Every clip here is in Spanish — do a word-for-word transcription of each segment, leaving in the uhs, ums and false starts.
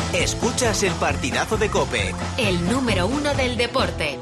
Escuchas el partidazo de COPE, el número uno del deporte.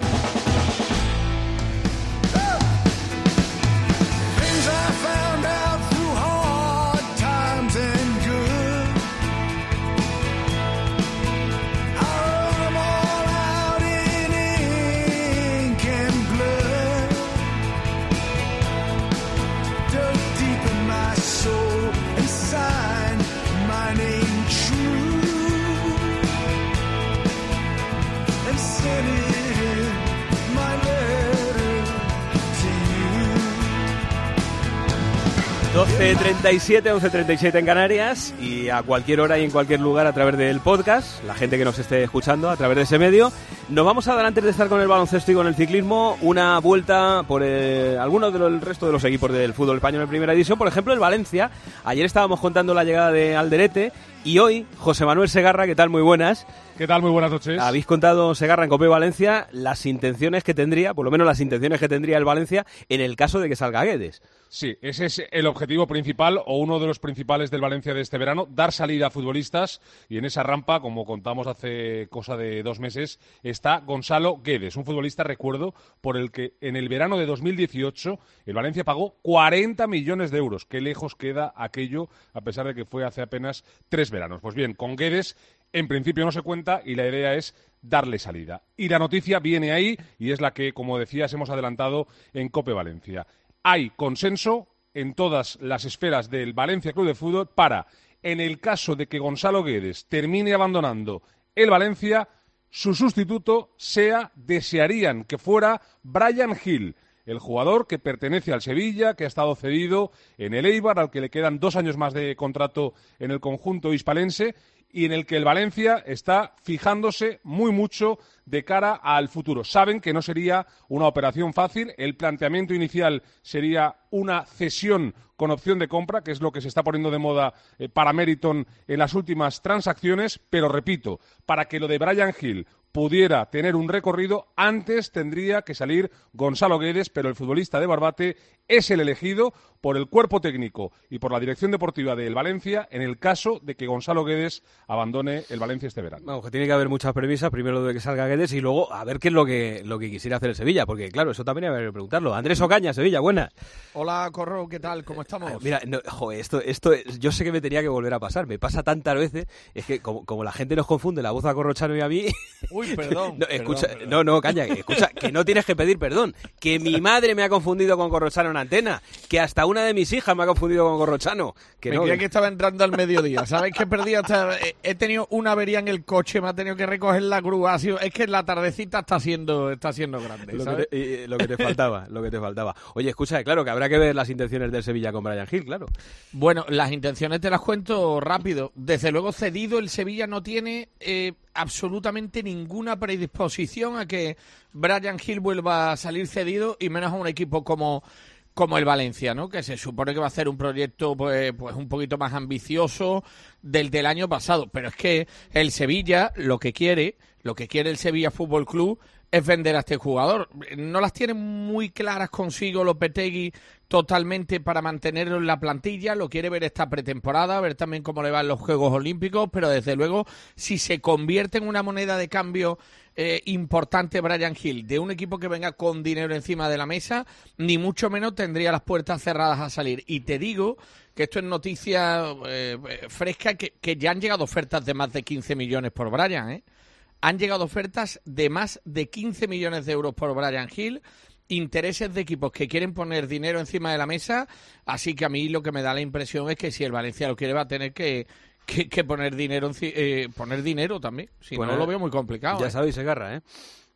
doce treinta y siete, once treinta y siete en Canarias, y a cualquier hora y en cualquier lugar a través del podcast, la gente que nos esté escuchando a través de ese medio. Nos vamos a dar, antes de estar con el baloncesto y con el ciclismo, una vuelta por eh, algunos del resto de los equipos del fútbol español en primera división. Por ejemplo, el Valencia. Ayer estábamos contando la llegada de Alderete y hoy José Manuel Segarra. ¿Qué tal? Muy buenas. ¿Qué tal? Muy buenas noches. Habéis contado, Segarra, en COPE Valencia, las intenciones que tendría, por lo menos las intenciones que tendría el Valencia en el caso de que salga Guedes. Sí, ese es el objetivo principal o uno de los principales del Valencia de este verano, dar salida a futbolistas, y en esa rampa, como contamos hace cosa de dos meses, está Gonzalo Guedes, un futbolista, recuerdo, por el que en el verano de dos mil dieciocho el Valencia pagó cuarenta millones de euros. Qué lejos queda aquello, a pesar de que fue hace apenas tres veranos. Pues bien, con Guedes en principio no se cuenta y la idea es darle salida. Y la noticia viene ahí y es la que, como decías, hemos adelantado en COPE Valencia. Hay consenso en todas las esferas del Valencia Club de Fútbol para, en el caso de que Gonzalo Guedes termine abandonando el Valencia, su sustituto sea, desearían que fuera Bryan Gil, el jugador que pertenece al Sevilla, que ha estado cedido en el Eibar, al que le quedan dos años más de contrato en el conjunto hispalense, y en el que el Valencia está fijándose muy mucho de cara al futuro. Saben que no sería una operación fácil, el planteamiento inicial sería una cesión con opción de compra, que es lo que se está poniendo de moda eh, para Meriton en las últimas transacciones, pero repito, para que lo de Bryan Gil pudiera tener un recorrido, antes tendría que salir Gonzalo Guedes, pero el futbolista de Barbate es el elegido por el cuerpo técnico y por la dirección deportiva del Valencia en el caso de que Gonzalo Guedes abandone el Valencia este verano. Vamos, que tiene que haber muchas premisas, primero de que salga Guedes y luego a ver qué es lo que lo que quisiera hacer el Sevilla, porque claro, eso también hay que preguntarlo. Andrés Ocaña, Sevilla, buenas. Hola, Corro, ¿qué tal? ¿Cómo estamos? Ah, mira, no, joder, esto, esto yo sé que me tenía que volver a pasar, me pasa tantas veces, es que como, como la gente nos confunde la voz a Corrochano y a mí... Uy, perdón. no, escucha, perdón, perdón. no, no, calla, escucha, que no tienes que pedir perdón, que mi madre me ha confundido con Corrochano en antena, que hasta una de mis hijas me ha confundido con Corrochano. Que me no, creía que... que estaba entrando al mediodía. ¿Sabéis que perdí hasta... He tenido una avería en el coche, me ha tenido que recoger la grúa. Ha sido... Es que la tardecita está siendo, está siendo grande, lo ¿sabes? Que te, eh, lo que te faltaba, lo que te faltaba. Oye, escucha, claro, que habrá que ver las intenciones del Sevilla con Bryan Gil, claro. Bueno, las intenciones te las cuento rápido. Desde luego, cedido, el Sevilla no tiene eh, absolutamente ninguna predisposición a que Bryan Gil vuelva a salir cedido, y menos a un equipo como... como el Valencia, ¿no? Que se supone que va a hacer un proyecto pues, pues un poquito más ambicioso del del año pasado. Pero es que el Sevilla lo que quiere, lo que quiere el Sevilla Fútbol Club es vender a este jugador. No las tiene muy claras consigo Lopetegui totalmente para mantenerlo en la plantilla, lo quiere ver esta pretemporada, ver también cómo le van los Juegos Olímpicos, pero desde luego si se convierte en una moneda de cambio eh, importante Bryan Gil, de un equipo que venga con dinero encima de la mesa, ni mucho menos tendría las puertas cerradas a salir. Y te digo que esto es noticia eh, fresca, que, que ya han llegado ofertas de más de quince millones por Bryan, ¿eh? Han llegado ofertas de más de quince millones de euros por Bryan Gil, intereses de equipos que quieren poner dinero encima de la mesa, así que a mí lo que me da la impresión es que si el Valencia lo quiere va a tener que, que, que poner dinero eh, poner dinero también, si bueno, no lo veo muy complicado. Ya ¿eh? sabéis, Segarra, ¿eh?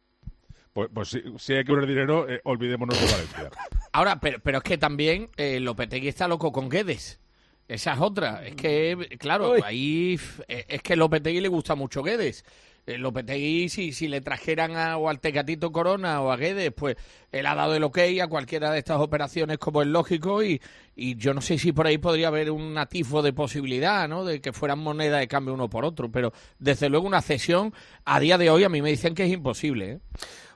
Pues, pues si, si hay que poner dinero, eh, olvidémonos de Valencia. Ahora, pero, pero es que también eh, Lopetegui está loco con Guedes. Esa es otra. Es que, claro, Uy. ahí es que a Lopetegui le gusta mucho Guedes. Eh, Lopetegui, si, si le trajeran a, o al Tecatito Corona o a Guedes, pues él ha dado el ok a cualquiera de estas operaciones, como es lógico, y, y yo no sé si por ahí podría haber un atisbo de posibilidad, ¿no?, de que fueran moneda de cambio uno por otro, pero desde luego una cesión a día de hoy a mí me dicen que es imposible, ¿eh?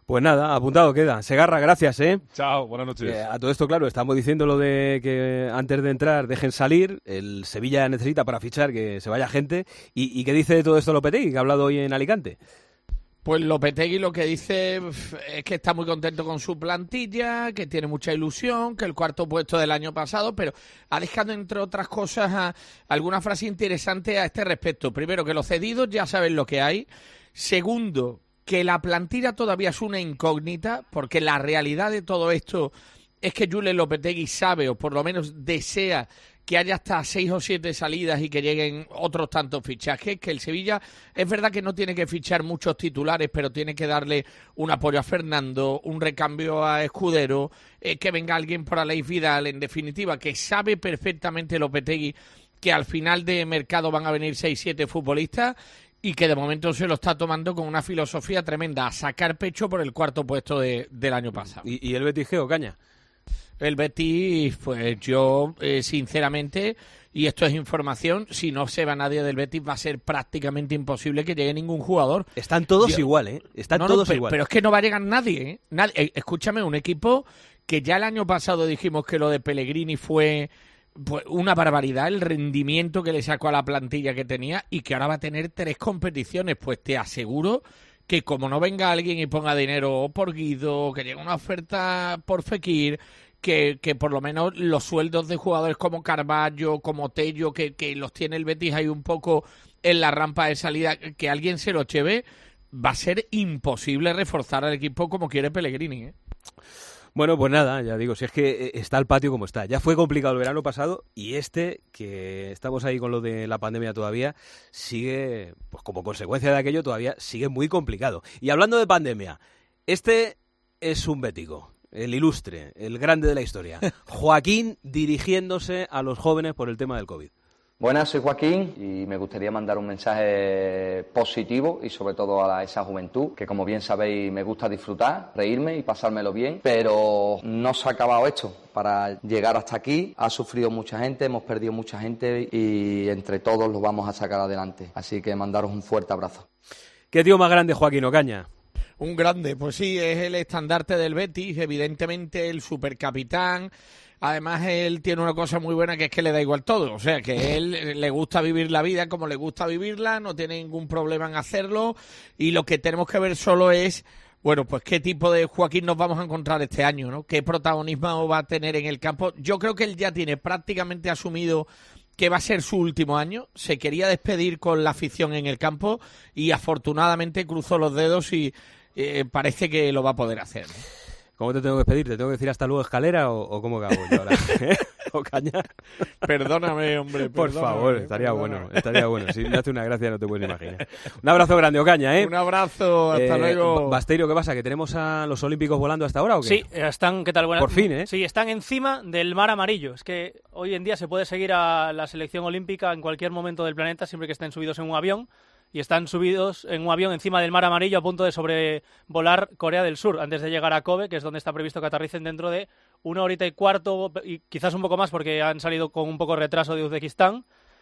Pues nada, apuntado queda. Segarra, gracias, ¿eh? Chao, buenas noches. Eh, a todo esto, claro, estamos diciendo lo de que antes de entrar dejen salir. El Sevilla necesita para fichar que se vaya gente. ¿Y, y qué dice de todo esto Lopetegui, que ha hablado hoy en Alicante? Pues Lopetegui lo que dice es que está muy contento con su plantilla, que tiene mucha ilusión, que el cuarto puesto del año pasado, pero ha dejado, entre otras cosas, a, alguna frase interesante a este respecto. Primero, que los cedidos ya saben lo que hay. Segundo, que la plantilla todavía es una incógnita, porque la realidad de todo esto es que Julen Lopetegui sabe, o por lo menos desea, que haya hasta seis o siete salidas y que lleguen otros tantos fichajes, que el Sevilla es verdad que no tiene que fichar muchos titulares, pero tiene que darle un apoyo a Fernando, un recambio a Escudero, eh, que venga alguien por Aleix Vidal, en definitiva, que sabe perfectamente Lopetegui que al final de mercado van a venir seis siete futbolistas y que de momento se lo está tomando con una filosofía tremenda, a sacar pecho por el cuarto puesto de, del año pasado. ¿Y, y el Betis qué, Ocaña? El Betis, pues yo, eh, sinceramente, y esto es información, si no se va nadie del Betis va a ser prácticamente imposible que llegue ningún jugador. Están todos yo, igual, ¿eh? Están no, todos no, pero, igual. Pero es que no va a llegar nadie, ¿eh? Nadie. Eh, escúchame, un equipo que ya el año pasado dijimos que lo de Pellegrini fue pues, una barbaridad, el rendimiento que le sacó a la plantilla que tenía, y que ahora va a tener tres competiciones, pues te aseguro que como no venga alguien y ponga dinero por Guido, que llegue una oferta por Fekir, que, que por lo menos los sueldos de jugadores como Carballo, como Tello, que, que los tiene el Betis ahí un poco en la rampa de salida, que alguien se los lleve, va a ser imposible reforzar al equipo como quiere Pellegrini, ¿eh? Bueno, pues nada, ya digo, si es que está el patio como está. Ya fue complicado el verano pasado y este, que estamos ahí con lo de la pandemia todavía, sigue, pues como consecuencia de aquello, todavía sigue muy complicado. Y hablando de pandemia, este es un bético, el ilustre, el grande de la historia. Joaquín dirigiéndose a los jóvenes por el tema del COVID. Buenas, soy Joaquín y me gustaría mandar un mensaje positivo y sobre todo a esa juventud que, como bien sabéis, me gusta disfrutar, reírme y pasármelo bien, pero no se ha acabado esto. Para llegar hasta aquí ha sufrido mucha gente, hemos perdido mucha gente y entre todos lo vamos a sacar adelante. Así que mandaros un fuerte abrazo. ¿Qué tío más grande, Joaquín Ocaña? Un grande, pues sí, es el estandarte del Betis, evidentemente el supercapitán. Además, él tiene una cosa muy buena que es que le da igual todo. O sea, que él le gusta vivir la vida como le gusta vivirla, no tiene ningún problema en hacerlo. Y lo que tenemos que ver solo es, bueno, pues qué tipo de Joaquín nos vamos a encontrar este año, ¿no? Qué protagonismo va a tener en el campo. Yo creo que él ya tiene prácticamente asumido que va a ser su último año. Se quería despedir con la afición en el campo y afortunadamente cruzó los dedos y eh, parece que lo va a poder hacer, ¿no? ¿Cómo te tengo que despedir? ¿Te tengo que decir hasta luego escalera o, o cómo hago yo ahora? ¿Eh? Ocaña. Perdóname, hombre. Por perdóname, favor, estaría perdóname. bueno, estaría bueno. Si me hace una gracia no te puedes imaginar. Un abrazo grande, Ocaña, ¿eh? Un abrazo, hasta eh, luego. Basteiro, ¿qué pasa? ¿Que tenemos a los olímpicos volando hasta ahora o qué? Sí, están, ¿qué tal? Buenas. Por fin, ¿eh? Sí, están encima del mar amarillo. Es que hoy en día se puede seguir a la selección olímpica en cualquier momento del planeta, siempre que estén subidos en un avión. Y están subidos en un avión encima del mar amarillo a punto de sobrevolar Corea del Sur antes de llegar a Kobe, que es donde está previsto que aterricen dentro de una horita y cuarto y quizás un poco más porque han salido con un poco de retraso de Uzbekistán.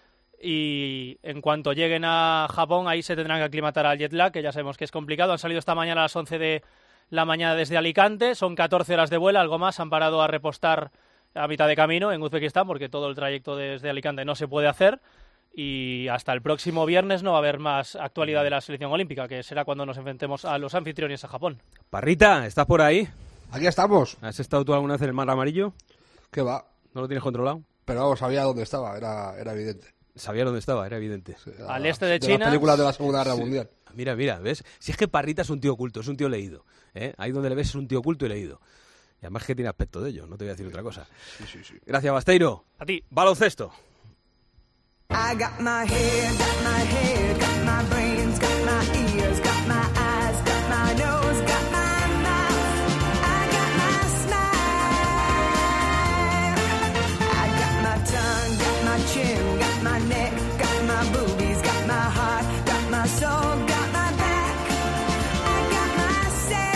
Y en cuanto lleguen a Japón, ahí se tendrán que aclimatar al jet lag, que ya sabemos que es complicado. Han salido esta mañana a las once de la mañana desde Alicante, son catorce horas de vuelo, algo más. Han parado a repostar a mitad de camino en Uzbekistán porque todo el trayecto desde Alicante no se puede hacer. Y hasta el próximo viernes no va a haber más actualidad de la selección olímpica, que será cuando nos enfrentemos a los anfitriones a Japón. Parrita, ¿estás por ahí? Aquí estamos. ¿Has estado tú alguna vez en el mar amarillo? ¿Qué va? ¿No lo tienes controlado? Pero vamos, sabía dónde estaba, era, era evidente. Sabía dónde estaba, era evidente. Sí, Al la, este de, de de China. las películas de la Segunda Guerra Sí. Mundial. Mira, mira, ¿ves? Si es que Parrita es un tío culto, es un tío leído. ¿eh? Ahí donde le ves es un tío culto y leído. Y además que tiene aspecto de ello, no te voy a decir otra cosa. Sí, sí, sí. Gracias, Basteiro. A ti. Baloncesto. I got my head, got my head, got my brains, got my ears, got my eyes, got my nose, got my mouth, I got my smile, I got my tongue, got my chin, got my neck, got my boobies, got my heart, got my soul, got my back, I got my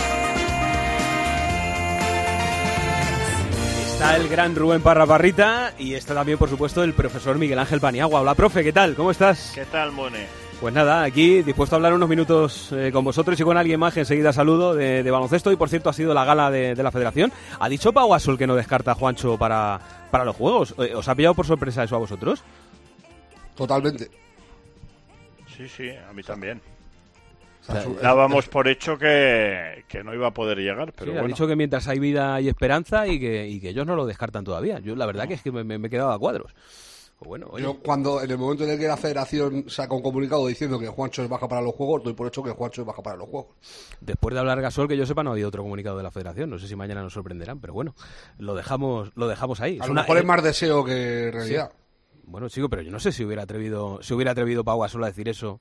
sex. Está el gran Rubén Parra Parrita y está también, por supuesto, el profesor Miguel Ángel Paniagua. Hola, profe, ¿qué tal? ¿Cómo estás? ¿Qué tal, Mone? Pues nada, aquí dispuesto a hablar unos minutos eh, con vosotros y con alguien más que enseguida saludo de, de baloncesto. Y por cierto, ha sido la gala de, de la Federación. ¿Ha dicho Pau Gasol que no descarta a Juancho para, para los Juegos? ¿Os ha pillado por sorpresa eso a vosotros? Totalmente. Sí, sí, a mí también. O sea, su- Dábamos por hecho que, que no iba a poder llegar, pero Sí, ha bueno. dicho que mientras hay vida hay esperanza y que, y que ellos no lo descartan todavía. Yo la verdad que es que me, me he quedado a cuadros. Pues bueno, oye, Yo cuando, en el momento en el que la Federación saca un comunicado diciendo que Juancho es baja para los Juegos, doy por hecho que Juancho es baja para los Juegos. después de hablar Gasol, que yo sepa, no ha habido otro comunicado de la Federación. No sé si mañana nos sorprenderán, pero bueno, lo dejamos, lo dejamos ahí. A Es lo una- mejor eh, es más deseo que realidad. Bueno, chico, pero yo no sé si hubiera atrevido, si hubiera atrevido Pau Gasol a decir eso,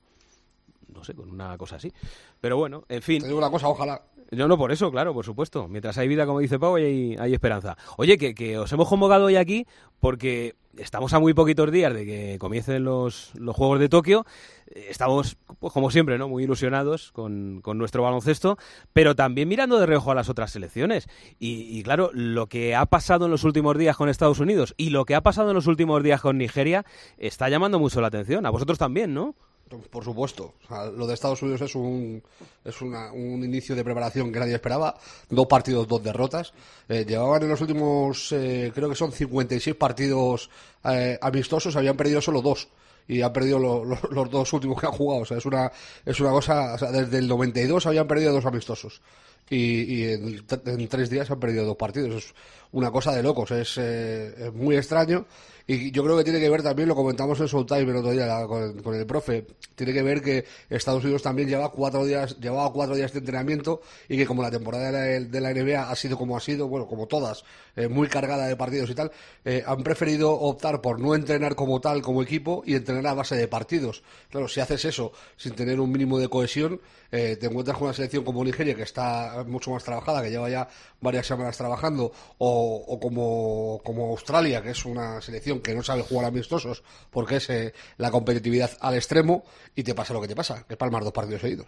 no sé, con una cosa así. Pero bueno, en fin. Te digo una cosa, ojalá. No, no, por eso, claro, por supuesto. Mientras hay vida, como dice Pau, hay, hay esperanza. Oye, que, que os hemos convocado hoy aquí porque estamos a muy poquitos días de que comiencen los, los Juegos de Tokio. Estamos, pues como siempre, ¿no? Muy ilusionados con, con nuestro baloncesto, pero también mirando de reojo a las otras selecciones. Y, y claro, lo que ha pasado en los últimos días con Estados Unidos y lo que ha pasado en los últimos días con Nigeria está llamando mucho la atención. A vosotros también, ¿no? Por supuesto. O sea, lo de Estados Unidos es un es una- un inicio de preparación que nadie esperaba. Dos partidos, dos derrotas. Eh, llevaban en los últimos, eh, creo que son cincuenta y seis partidos eh, amistosos, habían perdido solo dos. Y han perdido lo- lo- los dos últimos que han jugado. O sea, es una, es una cosa. O sea, desde el noventa y dos habían perdido dos amistosos. Y, y en, en tres días han perdido dos partidos. Es una cosa de locos. Es, eh, es muy extraño. Y yo creo que tiene que ver también, lo comentamos en Showtime el otro día la- con, con el profe, tiene que ver que Estados Unidos también lleva cuatro días, llevaba cuatro días de entrenamiento y que como la temporada de la, de la N B A ha sido como ha sido, bueno, como todas, eh, muy cargada de partidos y tal, eh, han preferido optar por no entrenar como tal, como equipo, y entrenar a base de partidos. Claro, si haces eso sin tener un mínimo de cohesión, eh, te encuentras con una selección como Nigeria, que está mucho más trabajada, que lleva ya varias semanas trabajando, o, o como, como Australia, que es una selección que no sabe jugar amistosos porque es eh, la competitividad al extremo, y te pasa lo que te pasa, que palmas dos partidos seguidos.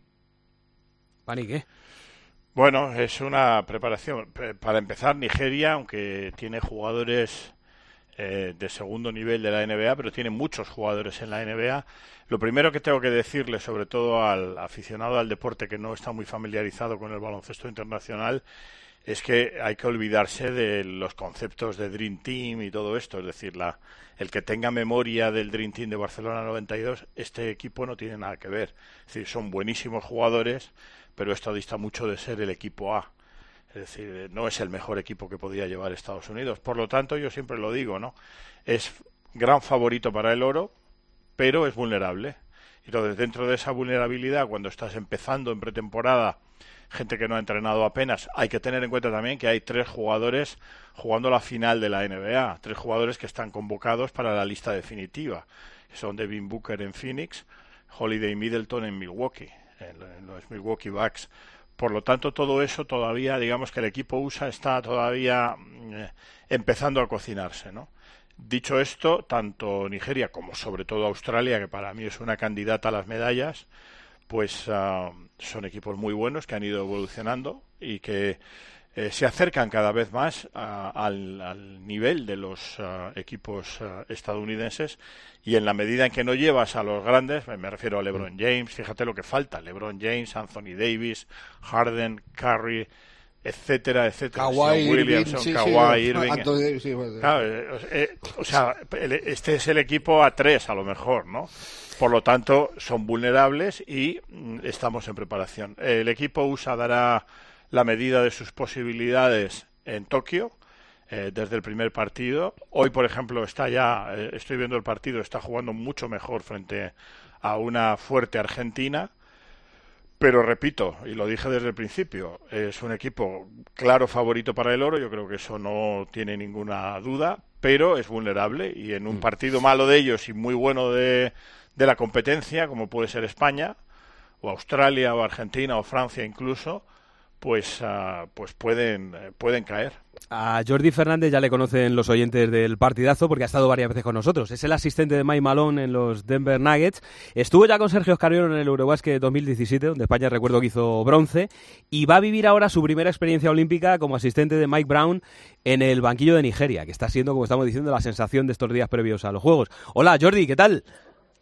Pani, ¿qué? Bueno, es una preparación. Pre- Para empezar, Nigeria, aunque tiene jugadores eh, de segundo nivel de la N B A, pero tiene muchos jugadores en la N B A. Lo primero que tengo que decirle, sobre todo al aficionado al deporte que no está muy familiarizado con el baloncesto internacional, es que hay que olvidarse de los conceptos de Dream Team y todo esto. Es decir, la, el que tenga memoria del Dream Team de Barcelona noventa y dos, este equipo no tiene nada que ver. Es decir, son buenísimos jugadores, pero esto dista mucho de ser el equipo A. Es decir, no es el mejor equipo que podía llevar Estados Unidos. Por lo tanto, yo siempre lo digo, ¿no? Es gran favorito para el oro, pero es vulnerable. Y entonces, dentro de esa vulnerabilidad, cuando estás empezando en pretemporada, gente que no ha entrenado apenas, hay que tener en cuenta también que hay tres jugadores jugando la final de la N B A, tres jugadores que están convocados para la lista definitiva, que son Devin Booker en Phoenix, Holiday Middleton en Milwaukee, en, en los Milwaukee Bucks. Por lo tanto, todo eso todavía, digamos que el equipo U S A está todavía eh, empezando a cocinarse, ¿no? Dicho esto, tanto Nigeria como sobre todo Australia, que para mí es una candidata a las medallas, pues uh, son equipos muy buenos que han ido evolucionando y que eh, se acercan cada vez más uh, al, al nivel de los uh, equipos uh, estadounidenses, y en la medida en que no llevas a los grandes, me refiero a LeBron James, fíjate lo que falta, LeBron James, Anthony Davis, Harden, Curry, etcétera, etcétera, Kawhi, Williamson, Irving, sí, Kawhi, sí, Irving. Anthony Davis, sí, bueno. Claro, eh, eh, o sea, el- este es el equipo A tres a lo mejor, ¿no? Por lo tanto, son vulnerables y mm, estamos en preparación. El equipo U S A dará la medida de sus posibilidades en Tokio eh, desde el primer partido. Hoy, por ejemplo, está ya, eh, estoy viendo el partido, está jugando mucho mejor frente a una fuerte Argentina. Pero repito, y lo dije desde el principio, es un equipo claro favorito para el oro, yo creo que eso no tiene ninguna duda, pero es vulnerable, y en un partido malo de ellos y muy bueno de, de la competencia, como puede ser España, o Australia, o Argentina, o Francia incluso, pues, uh, pues pueden, eh, pueden caer. A Jordi Fernández ya le conocen los oyentes del partidazo porque ha estado varias veces con nosotros. Es el asistente de Mike Malone en los Denver Nuggets. Estuvo ya con Sergio Oscariolo en el Eurobasket dos mil diecisiete, donde España recuerdo que hizo bronce, y va a vivir ahora su primera experiencia olímpica como asistente de Mike Brown en el banquillo de Nigeria, que está siendo, como estamos diciendo, la sensación de estos días previos a los Juegos. Hola Jordi, ¿qué tal?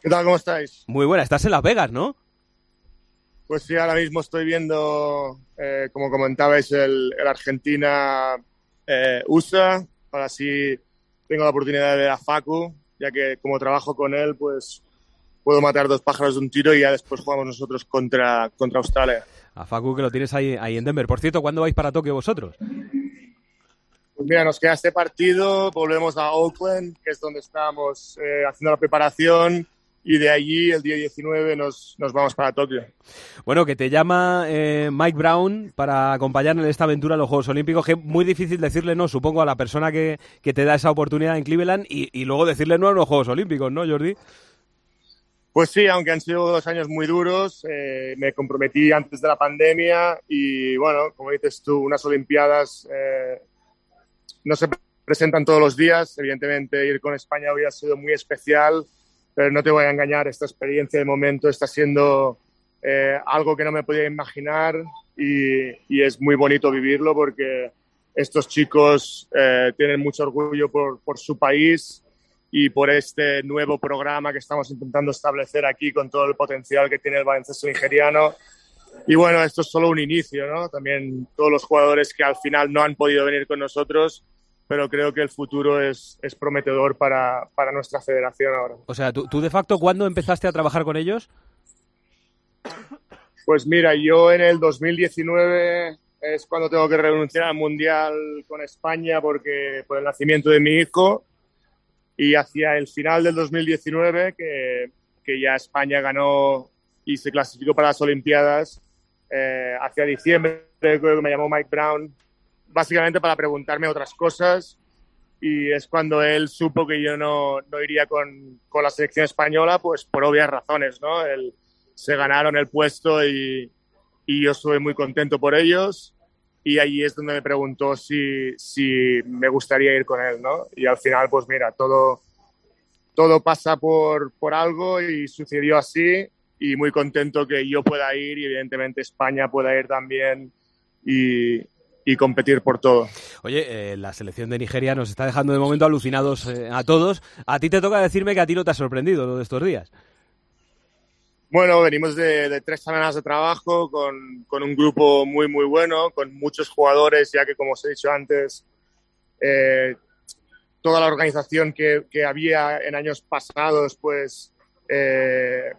¿Qué tal? ¿Cómo estáis? Muy buena, estás en Las Vegas, ¿no? Pues sí, ahora mismo estoy viendo, eh, como comentabais, el, el Argentina-U S A. Ahora sí tengo la oportunidad de ver a Facu, ya que como trabajo con él, pues puedo matar dos pájaros de un tiro y ya después jugamos nosotros contra, contra Australia. A Facu, que lo tienes ahí, ahí en Denver. Por cierto, ¿cuándo vais para Tokio vosotros? Pues mira, nos queda este partido, volvemos a Oakland, que es donde estábamos eh, haciendo la preparación, y de allí el día diecinueve nos, nos vamos para Tokio. Bueno, que te llama eh, Mike Brown para acompañar en esta aventura a los Juegos Olímpicos, que es muy difícil decirle no, supongo, a la persona que, que te da esa oportunidad en Cleveland y, y luego decirle no a los Juegos Olímpicos, ¿no, Jordi? Pues sí, aunque han sido dos años muy duros, eh, me comprometí antes de la pandemia y, bueno, como dices tú, unas Olimpiadas eh, no se presentan todos los días. Evidentemente, ir con España hubiera sido muy especial, pero no te voy a engañar, esta experiencia de momento está siendo eh, algo que no me podía imaginar y, y es muy bonito vivirlo porque estos chicos eh, tienen mucho orgullo por, por su país y por este nuevo programa que estamos intentando establecer aquí con todo el potencial que tiene el baloncesto nigeriano. Y bueno, esto es solo un inicio, ¿no? También todos los jugadores que al final no han podido venir con nosotros, pero creo que el futuro es, es prometedor para, para nuestra federación ahora. O sea, ¿tú, tú de facto cuándo empezaste a trabajar con ellos? Pues mira, yo en el dos mil diecinueve es cuando tengo que renunciar al Mundial con España porque por el nacimiento de mi hijo, y hacia el final del dos mil diecinueve, que, que ya España ganó y se clasificó para las Olimpiadas, eh, hacia diciembre creo que me llamó Mike Brown, básicamente para preguntarme otras cosas, y es cuando él supo que yo no, no iría con, con la selección española, pues por obvias razones, ¿no? Él, se ganaron el puesto y, y yo estuve muy contento por ellos, y allí es donde me preguntó si, si me gustaría ir con él, ¿no? Y al final, pues mira, todo, todo pasa por, por algo y sucedió así, y muy contento que yo pueda ir y evidentemente España pueda ir también y... y competir por todo. Oye, eh, la selección de Nigeria nos está dejando de momento alucinados eh, a todos. A ti te toca decirme que a ti no te ha sorprendido lo de estos días. Bueno, venimos de, de tres semanas de trabajo con, con un grupo muy, muy bueno, con muchos jugadores, ya que, como os he dicho antes, eh, toda la organización que, que había en años pasados, pues, eh,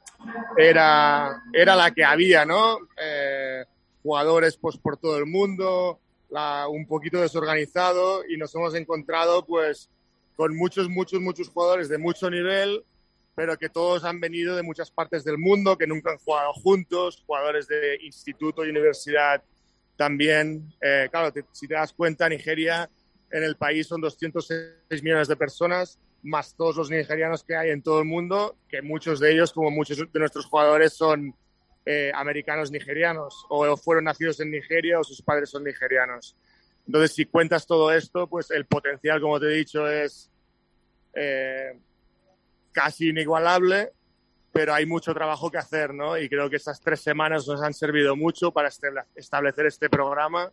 era, era la que había, ¿no? Eh, jugadores pues por todo el mundo, la, un poquito desorganizado, y nos hemos encontrado pues con muchos, muchos, muchos jugadores de mucho nivel, pero que todos han venido de muchas partes del mundo, que nunca han jugado juntos, jugadores de instituto y universidad también. Eh, claro, te, si te das cuenta, Nigeria en el país son doscientos seis millones de personas, más todos los nigerianos que hay en todo el mundo, que muchos de ellos, como muchos de nuestros jugadores, son Eh, americanos nigerianos, o fueron nacidos en Nigeria o sus padres son nigerianos. Entonces, si cuentas todo esto, pues el potencial, como te he dicho, es eh, casi inigualable, pero hay mucho trabajo que hacer, ¿no? Y creo que estas tres semanas nos han servido mucho para establecer este programa.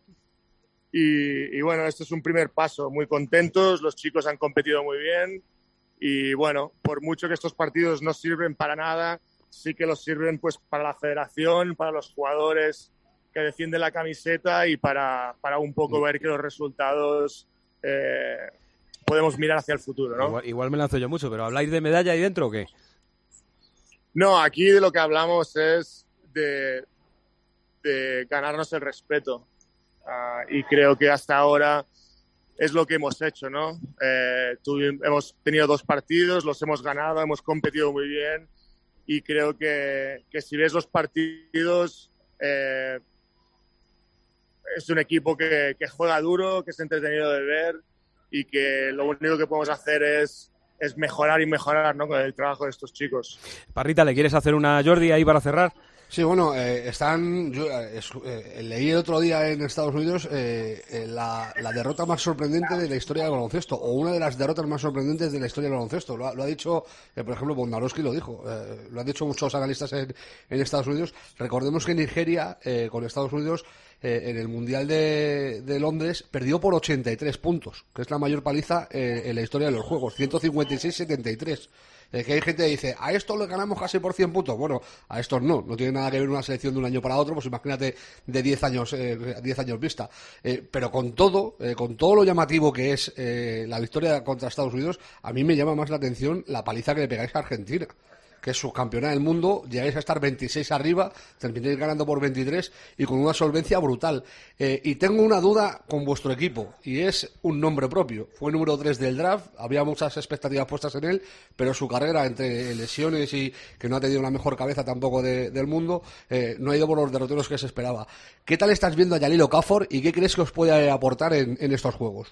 Y, y bueno, esto es un primer paso. Muy contentos, los chicos han competido muy bien y bueno, por mucho que estos partidos no sirven para nada, sí que los sirven pues para la federación, para los jugadores que defienden la camiseta y para, para un poco ver que los resultados eh, podemos mirar hacia el futuro, ¿no? Igual, igual me lanzo yo mucho, pero ¿habláis de medalla ahí dentro o qué? No, aquí de lo que hablamos es de, de ganarnos el respeto. Uh, y creo que hasta ahora es lo que hemos hecho, ¿no? Eh, tuvi- hemos tenido dos partidos, los hemos ganado, hemos competido muy bien. Y creo que, que si ves los partidos, eh, es un equipo que, que juega duro, que es entretenido de ver y que lo único que podemos hacer es, es mejorar y mejorar, ¿no? Con el trabajo de estos chicos. Parrita, ¿le quieres hacer una Jordi ahí para cerrar? Sí, bueno, eh, están. Yo, eh, es- eh, leí el otro día en Estados Unidos eh, eh, la, la derrota más sorprendente de la historia del baloncesto, o una de las derrotas más sorprendentes de la historia del baloncesto. Lo ha, lo ha dicho, eh, por ejemplo, Bondarowski lo dijo, eh, lo han dicho muchos analistas en, en Estados Unidos. Recordemos que Nigeria, eh, con Estados Unidos, eh, en el Mundial de, de Londres, perdió por ochenta y tres puntos, que es la mayor paliza eh, en la historia de los Juegos, ciento cincuenta y seis a setenta y tres. Eh, que hay gente que dice, a esto le ganamos casi por cien puntos. Bueno, a estos no, no tiene nada que ver una selección de un año para otro, pues imagínate de diez años, eh, diez años vista. Eh, pero con todo, eh, con todo lo llamativo que es eh, la victoria contra Estados Unidos, a mí me llama más la atención la paliza que le pegáis a Argentina, que es subcampeona del mundo, llegáis a estar veintiséis arriba, termináis ganando por veintitrés y con una solvencia brutal. Eh, y tengo una duda con vuestro equipo, y es un nombre propio. Fue número tres del draft, había muchas expectativas puestas en él, pero su carrera, entre lesiones y que no ha tenido la mejor cabeza tampoco de, del mundo, eh, no ha ido por los derroteros que se esperaba. ¿Qué tal estás viendo a Jalil Okafor y qué crees que os puede aportar en, en estos juegos?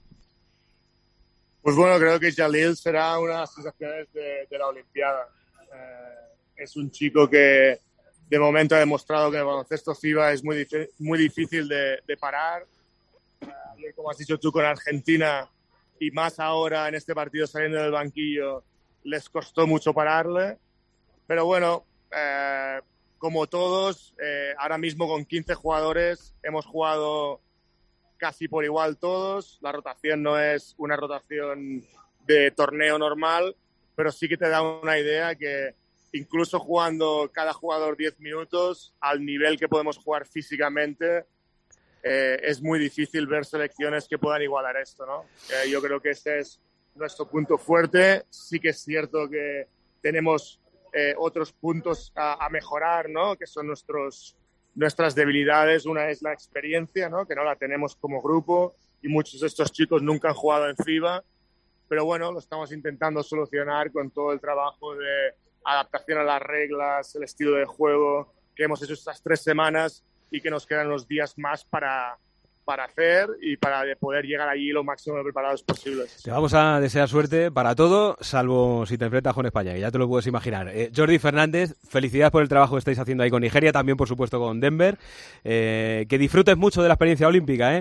Pues bueno, creo que Jalil será una de las sensaciones de, de la Olimpiada. Eh, es un chico que de momento ha demostrado que el baloncesto FIBA es muy, dif- muy difícil de, de parar. Eh, como has dicho tú con Argentina, y más ahora en este partido saliendo del banquillo, les costó mucho pararle. Pero bueno, eh, como todos, eh, ahora mismo con quince jugadores hemos jugado casi por igual todos. La rotación no es una rotación de torneo normal, pero sí que te da una idea que incluso jugando cada jugador diez minutos, al nivel que podemos jugar físicamente, eh, es muy difícil ver selecciones que puedan igualar esto, ¿no? Eh, yo creo que ese es nuestro punto fuerte. Sí que es cierto que tenemos eh, otros puntos a, a mejorar, ¿no? Que son nuestros, nuestras debilidades. Una es la experiencia, ¿no? Que no la tenemos como grupo y muchos de estos chicos nunca han jugado en FIBA. Pero bueno, lo estamos intentando solucionar con todo el trabajo de adaptación a las reglas, el estilo de juego que hemos hecho estas tres semanas y que nos quedan los días más para, para hacer y para poder llegar allí lo máximo de preparados posibles. Te vamos a desear suerte para todo, salvo si te enfrentas con España, que ya te lo puedes imaginar. Eh, Jordi Fernández, felicidades por el trabajo que estáis haciendo ahí con Nigeria, también por supuesto con Denver. Eh, que disfrutes mucho de la experiencia olímpica, ¿eh?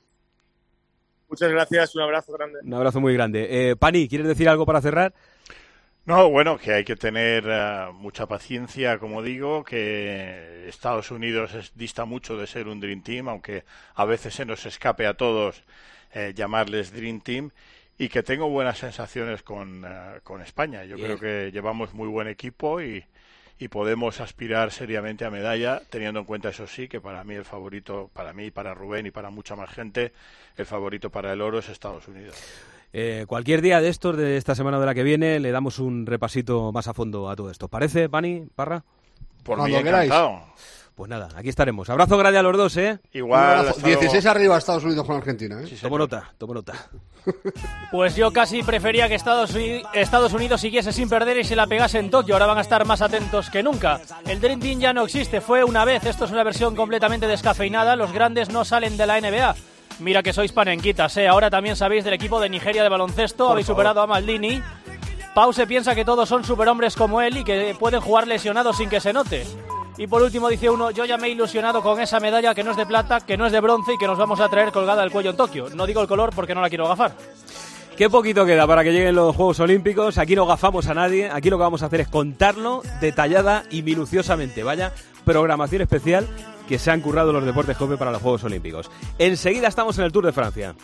Muchas gracias, un abrazo grande. Un abrazo muy grande. Eh, Pani, ¿quieres decir algo para cerrar? No, bueno, que hay que tener uh, mucha paciencia, como digo, que Estados Unidos es, dista mucho de ser un Dream Team, aunque a veces se nos escape a todos eh, llamarles Dream Team, y que tengo buenas sensaciones con, uh, con España. Yo Bien. creo que llevamos muy buen equipo y, y podemos aspirar seriamente a medalla, teniendo en cuenta, eso sí, que para mí el favorito, para mí, para Rubén y para mucha más gente, el favorito para el oro es Estados Unidos. Eh, cualquier día de estos, de esta semana o de la que viene, le damos un repasito más a fondo a todo esto. ¿Parece, Pani, Parra? Por mí, encantado. Pues nada, aquí estaremos. Abrazo grande a los dos, ¿eh? Igual. dieciséis arriba Estados Unidos con Argentina, ¿eh? Sí, tomo nota, tomo nota. Pues yo casi prefería que Estados Unidos, Estados Unidos siguiese sin perder y se la pegase en Tokio. Ahora van a estar más atentos que nunca. El Dream Team ya no existe, fue una vez. Esto es una versión completamente descafeinada. Los grandes no salen de la N B A. Mira que sois panenquitas, ¿eh? Ahora también sabéis del equipo de Nigeria de baloncesto. Por Habéis favor. superado a Maldini. Pau se piensa que todos son superhombres como él y que pueden jugar lesionados sin que se note. Y por último dice uno, yo ya me he ilusionado con esa medalla que no es de plata, que no es de bronce y que nos vamos a traer colgada al cuello en Tokio. No digo el color porque no la quiero gafar. Qué poquito queda para que lleguen los Juegos Olímpicos. Aquí no gafamos a nadie. Aquí lo que vamos a hacer es contarlo detallada y minuciosamente. Vaya programación especial que se han currado los Deportes COPE para los Juegos Olímpicos. Enseguida estamos en el Tour de Francia.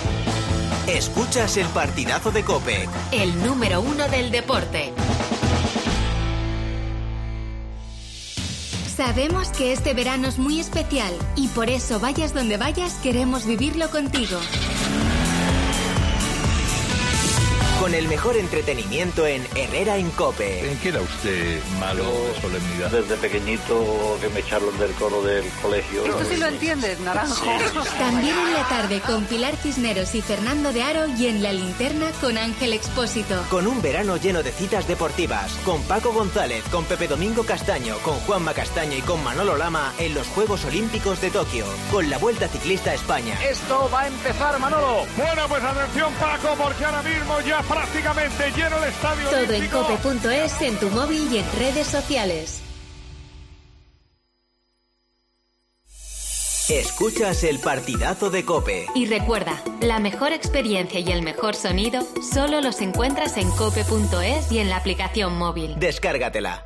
Escuchas el partidazo de COPE. El número uno del deporte. Sabemos que este verano es muy especial y por eso vayas donde vayas queremos vivirlo contigo. Con el mejor entretenimiento en Herrera en COPE. ¿En qué era usted malo de solemnidad? Desde pequeñito que me echaron del coro del colegio. Esto sí lo entiendes, Naranjo. Sí. También en la tarde con Pilar Cisneros y Fernando de Aro y en la linterna con Ángel Expósito. Con un verano lleno de citas deportivas. Con Paco González, con Pepe Domingo Castaño, con Juanma Castaño y con Manolo Lama en los Juegos Olímpicos de Tokio. Con la Vuelta Ciclista a España. Esto va a empezar, Manolo. Bueno, pues atención, Paco, porque ahora mismo ya prácticamente lleno el estadio Todo olímpico. En cope punto es, en tu móvil y en redes sociales. Escuchas el partidazo de COPE. Y recuerda, la mejor experiencia y el mejor sonido solo los encuentras en cope punto es y en la aplicación móvil. Descárgatela.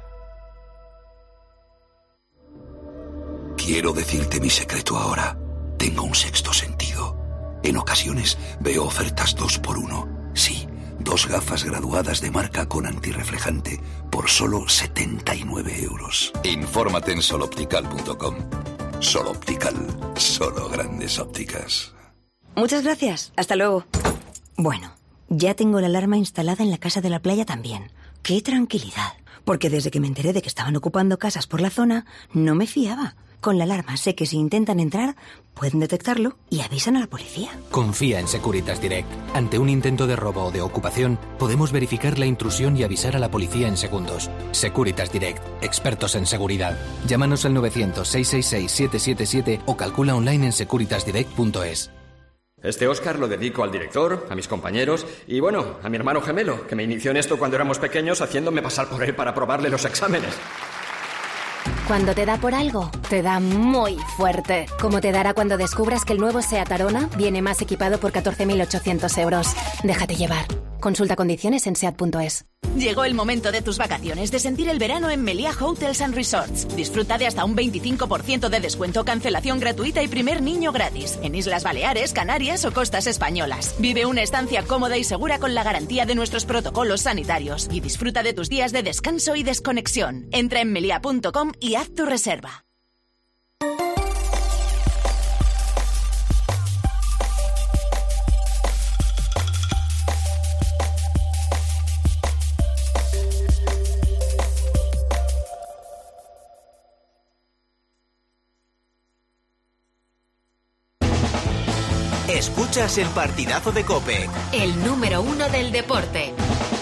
Quiero decirte mi secreto ahora. Tengo un sexto sentido. En ocasiones veo ofertas dos por uno. Sí, Dos gafas graduadas de marca con antirreflejante por solo setenta y nueve euros. Infórmate en soloptical punto com. Soloptical, solo grandes ópticas. Muchas gracias. Hasta luego. Bueno, ya tengo la alarma instalada en la casa de la playa también. ¡Qué tranquilidad! Porque desde que me enteré de que estaban ocupando casas por la zona, no me fiaba. Con la alarma sé que si intentan entrar, pueden detectarlo y avisan a la policía. Confía en Securitas Direct. Ante un intento de robo o de ocupación, podemos verificar la intrusión y avisar a la policía en segundos. Securitas Direct, expertos en seguridad. Llámanos al novecientos, seiscientos sesenta y seis, siete siete siete o calcula online en securitas direct punto es. Este Oscar lo dedico al director, a mis compañeros y, bueno, a mi hermano gemelo, que me inició en esto cuando éramos pequeños haciéndome pasar por él para probarle los exámenes. Cuando te da por algo, te da muy fuerte. Como te dará cuando descubras que el nuevo SEAT Arona viene más equipado por catorce mil ochocientos euros. Déjate llevar. Consulta condiciones en seat punto es. Llegó el momento de tus vacaciones, de sentir el verano en Meliá Hotels and Resorts. Disfruta de hasta un veinticinco por ciento de descuento, cancelación gratuita y primer niño gratis. En Islas Baleares, Canarias o costas españolas. Vive una estancia cómoda y segura con la garantía de nuestros protocolos sanitarios. Y disfruta de tus días de descanso y desconexión. Entra en meliá punto com y haz tu reserva. Escuchas el partidazo de COPE. El número uno del deporte.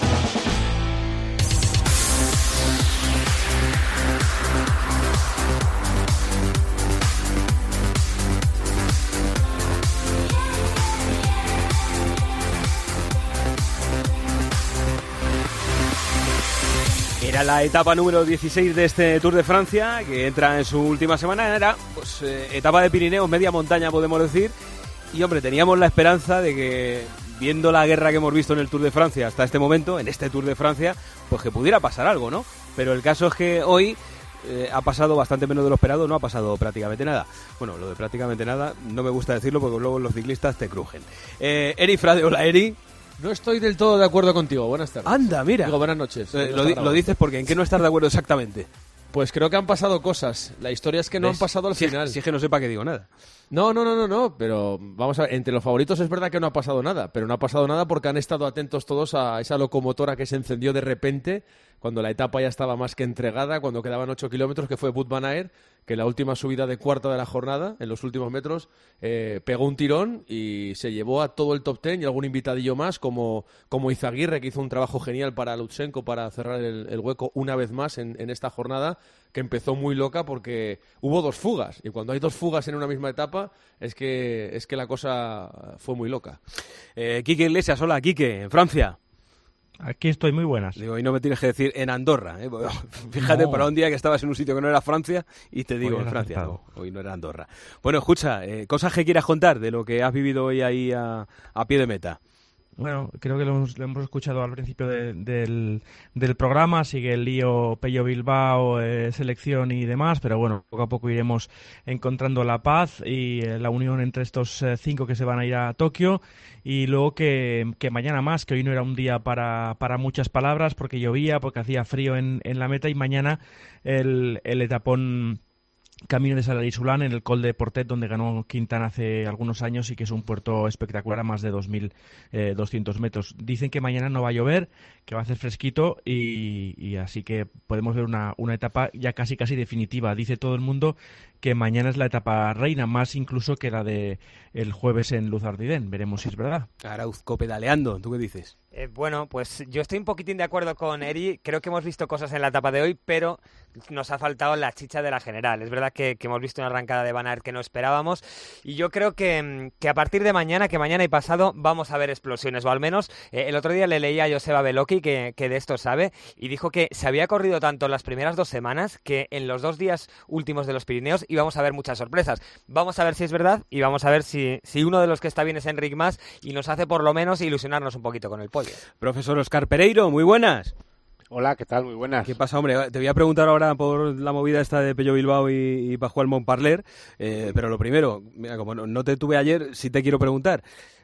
Era la etapa número dieciséis de este Tour de Francia, que entra en su última semana. Era pues eh, etapa de Pirineos, media montaña podemos decir. Y hombre, teníamos la esperanza de que, viendo la guerra que hemos visto en el Tour de Francia hasta este momento, en este Tour de Francia, pues que pudiera pasar algo, ¿no? Pero el caso es que hoy eh, ha pasado bastante menos de lo esperado, no ha pasado prácticamente nada. Bueno, lo de prácticamente nada no me gusta decirlo porque luego los ciclistas te crujen. Eh, Eri Frade, hola Eri. No estoy del todo de acuerdo contigo, buenas tardes. Anda, mira. Digo, buenas noches. Eh, lo, di- lo dices porque ¿en qué no estás de acuerdo exactamente? Pues creo que han pasado cosas. La historia es que no ¿Ves? han pasado al si final. Es, si es que no sepa que digo nada. No, no, no, no, no, pero vamos a ver, entre los favoritos es verdad que no ha pasado nada, pero no ha pasado nada porque han estado atentos todos a esa locomotora que se encendió de repente cuando la etapa ya estaba más que entregada, cuando quedaban ocho kilómetros, que fue Wout van Aert, que en la última subida de cuarta de la jornada, en los últimos metros, eh, pegó un tirón y se llevó a todo el top ten y algún invitadillo más, como, como Izaguirre, que hizo un trabajo genial para Lutsenko para cerrar el, el hueco una vez más en, en esta jornada, que empezó muy loca porque hubo dos fugas, y cuando hay dos fugas en una misma etapa es que, es que la cosa fue muy loca. Eh, Quique Iglesias, hola Quique, en Francia. Aquí estoy, muy buenas. Digo, y no me tienes que decir en Andorra, ¿eh? Fíjate, no. Para un día que estabas en un sitio que no era Francia y te digo hoy en Francia, no, hoy no era Andorra. Bueno, escucha, eh, cosas que quieras contar de lo que has vivido hoy ahí a, a pie de meta. Bueno, creo que lo hemos, lo hemos escuchado al principio de, del, del programa, sigue el lío Pello Bilbao, eh, selección y demás, pero bueno, poco a poco iremos encontrando la paz y eh, la unión entre estos eh, cinco que se van a ir a Tokio, y luego que, que mañana más, que hoy no era un día para, para muchas palabras porque llovía, porque hacía frío en, en la meta, y mañana el, el etapón Camino de Salarisulán en el Col de Portet, donde ganó Quintana hace algunos años y que es un puerto espectacular a más de dos mil doscientos metros. Dicen que mañana no va a llover, que va a hacer fresquito y, y así que podemos ver una, una etapa ya casi casi definitiva. Dice todo el mundo que mañana es la etapa reina, más incluso que la de el jueves en Luzardiden. Veremos si es verdad. Arauzco pedaleando, ¿tú qué dices? Eh, bueno, pues yo estoy un poquitín de acuerdo con Eri. Creo que hemos visto cosas en la etapa de hoy, pero nos ha faltado la chicha de la general. Es verdad que, que hemos visto una arrancada de Van Aert que no esperábamos, y yo creo que, que a partir de mañana, que mañana y pasado, vamos a ver explosiones, o al menos eh, el otro día le leía a Joseba Beloki, que, que de esto sabe, y dijo que se había corrido tanto las primeras dos semanas que en los dos días últimos de los Pirineos íbamos a ver muchas sorpresas. Vamos a ver si es verdad y vamos a ver si, si uno de los que está bien es Enric Mas y nos hace por lo menos ilusionarnos un poquito con el podio. Profesor Óscar Pereiro, muy buenas. Hola, ¿qué tal? Muy buenas. ¿Qué pasa, hombre? Te voy a preguntar ahora por la movida esta de Pello Bilbao y, y Pascual Montparler, eh, pero lo primero, mira, como no, no te tuve ayer, sí te quiero preguntar.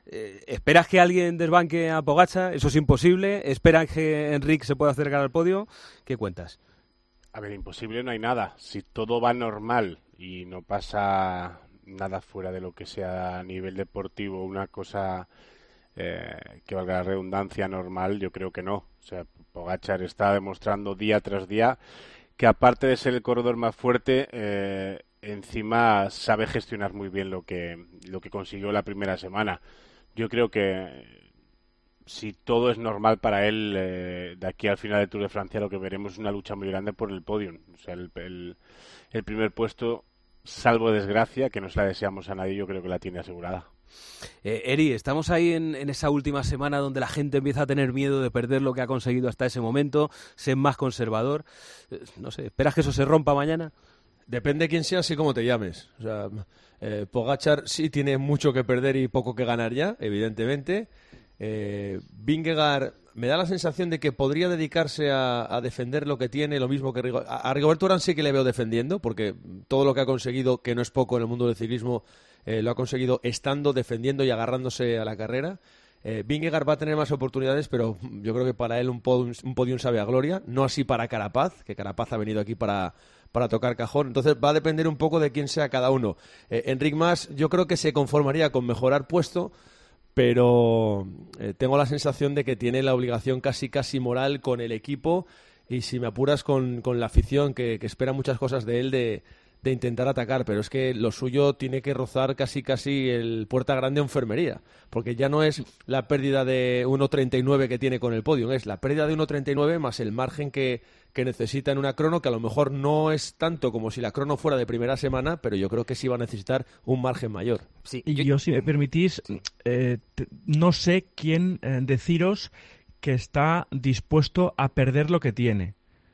Eh, ¿Esperas que alguien desbanque a Pogačar? Eso es imposible. ¿Esperas que Enric se pueda acercar al podio? ¿Qué cuentas? A ver, imposible no hay nada. Si todo va normal y no pasa nada fuera de lo que sea a nivel deportivo, una cosa eh, que valga la redundancia normal, yo creo que no. O sea, Pogačar está demostrando día tras día que aparte de ser el corredor más fuerte, eh, encima sabe gestionar muy bien lo que, lo que consiguió la primera semana. Yo creo que si todo es normal para él, eh, de aquí al final del Tour de Francia lo que veremos es una lucha muy grande por el podium. O sea, el, el, el primer puesto, salvo desgracia, que no se la deseamos a nadie, yo creo que la tiene asegurada. Eh, Eri, estamos ahí en, en esa última semana donde la gente empieza a tener miedo de perder lo que ha conseguido hasta ese momento, ser más conservador. Eh, no sé, ¿esperas que eso se rompa mañana? Depende de quién seas y cómo te llames. O sea, eh, Pogačar sí tiene mucho que perder y poco que ganar ya, evidentemente. Eh, Vingegaard me da la sensación de que podría dedicarse a, a defender lo que tiene, lo mismo que Rigo- a, a Rigoberto Urán sí que le veo defendiendo, porque todo lo que ha conseguido, que no es poco en el mundo del ciclismo, eh, lo ha conseguido estando, defendiendo y agarrándose a la carrera. Eh, Vingegaard va a tener más oportunidades, pero yo creo que para él un podium, un podium sabe a gloria, no así para Carapaz, que Carapaz ha venido aquí para, para tocar cajón. Entonces va a depender un poco de quién sea cada uno. Eh, Enric Mas yo creo que se conformaría con mejorar puesto, pero eh, tengo la sensación de que tiene la obligación casi casi moral con el equipo y, si me apuras, con, con la afición que, que espera muchas cosas de él, de, de intentar atacar, pero es que lo suyo tiene que rozar casi casi el puerta grande o enfermería, porque ya no es la pérdida de uno treinta y nueve que tiene con el podium, es la pérdida de uno treinta y nueve más el margen que, que necesita en una crono, que a lo mejor no es tanto como si la crono fuera de primera semana, pero yo creo que sí va a necesitar un margen mayor. Sí, y yo, yo, si me permitís, eh, te, no sé quién eh, deciros que está dispuesto a perder lo que tiene.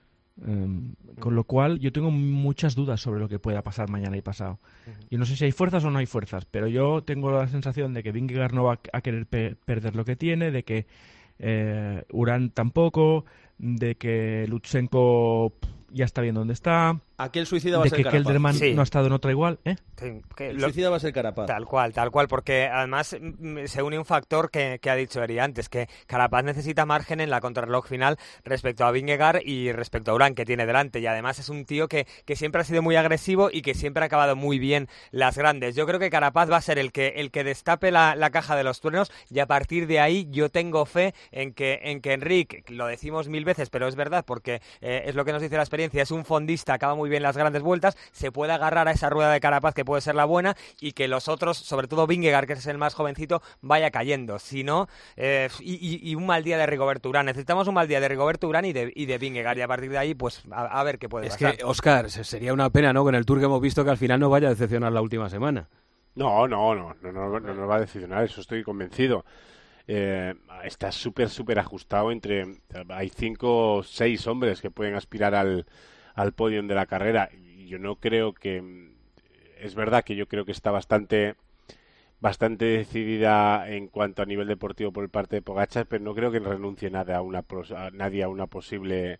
Um, con lo cual yo tengo muchas dudas sobre lo que pueda pasar mañana y pasado. Uh-huh. Yo no sé si hay fuerzas o no hay fuerzas, pero yo tengo la sensación de que Vingegaard no va a querer pe- perder lo que tiene, de que eh, Urán tampoco, de que Lutsenko ya está bien donde está. Aquel suicida va de a ser que Carapaz. Kelderman Sí. no ha estado en otra igual, ¿eh? Sí, que El lo- suicida va a ser Carapaz. Tal cual, tal cual, porque además mm, se une un factor que, que ha dicho Eri antes, que Carapaz necesita margen en la contrarreloj final respecto a Vingegaard y respecto a Urán, que tiene delante, y además es un tío que, que siempre ha sido muy agresivo y que siempre ha acabado muy bien las grandes. Yo creo que Carapaz va a ser el que, el que destape la, la caja de los truenos, y a partir de ahí yo tengo fe en que, en que Enric, lo decimos mil veces, pero es verdad, porque eh, es lo que nos dice la experiencia, es un fondista, acaba muy bien las grandes vueltas, se puede agarrar a esa rueda de Carapaz que puede ser la buena, y que los otros, sobre todo Vingegaard, que es el más jovencito, vaya cayendo. Si no, eh, y, y, y un mal día de Rigoberto Urán. Necesitamos un mal día de Rigoberto Urán y de, y de Vingegaard, y a partir de ahí, pues a, a ver qué puede Es pasar. que, Óscar, sería una pena, ¿no?, con el Tour que hemos visto, que al final nos vaya a decepcionar la última semana. No, no, no, no, no, no nos va a decepcionar, eso estoy convencido. Eh, está súper, súper ajustado entre... Hay cinco o seis hombres que pueden aspirar al, al podium de la carrera. Y yo no creo que... Es verdad que yo creo que está bastante bastante decidida en cuanto a nivel deportivo por parte de Pogačar, pero no creo que renuncie nada a una a nadie a una posible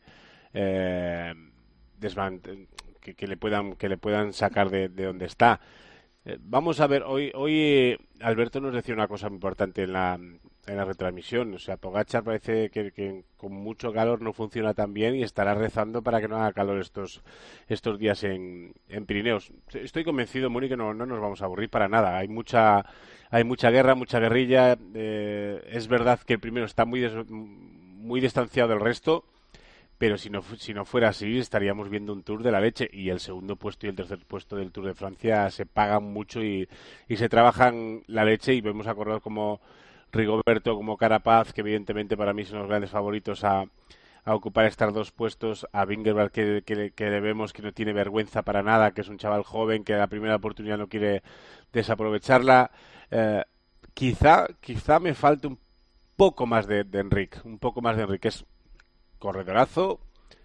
eh, desmant que, que le puedan que le puedan sacar de, de donde está. Eh, vamos a ver, hoy hoy eh, Alberto nos decía una cosa muy importante en la en la retransmisión. O sea, Pogačar parece que, que con mucho calor no funciona tan bien y estará rezando para que no haga calor estos estos días en, en Pirineos. Estoy convencido, Moni, que no, no nos vamos a aburrir para nada. Hay mucha hay mucha guerra, mucha guerrilla. Eh, es verdad que el primero está muy des, muy distanciado del resto, pero si no si no fuera así estaríamos viendo un Tour de la leche, y el segundo puesto y el tercer puesto del Tour de Francia se pagan mucho y, y se trabajan la leche, y vemos a corredores como Rigoberto, como Carapaz, que evidentemente para mí son los grandes favoritos a, a ocupar estos dos puestos, a Vingegaard, que, que, que le vemos que no tiene vergüenza para nada, que es un chaval joven, que a la primera oportunidad no quiere desaprovecharla. Eh, quizá quizá me falte un poco más de, de Enric, un poco más de Enric, es corredorazo,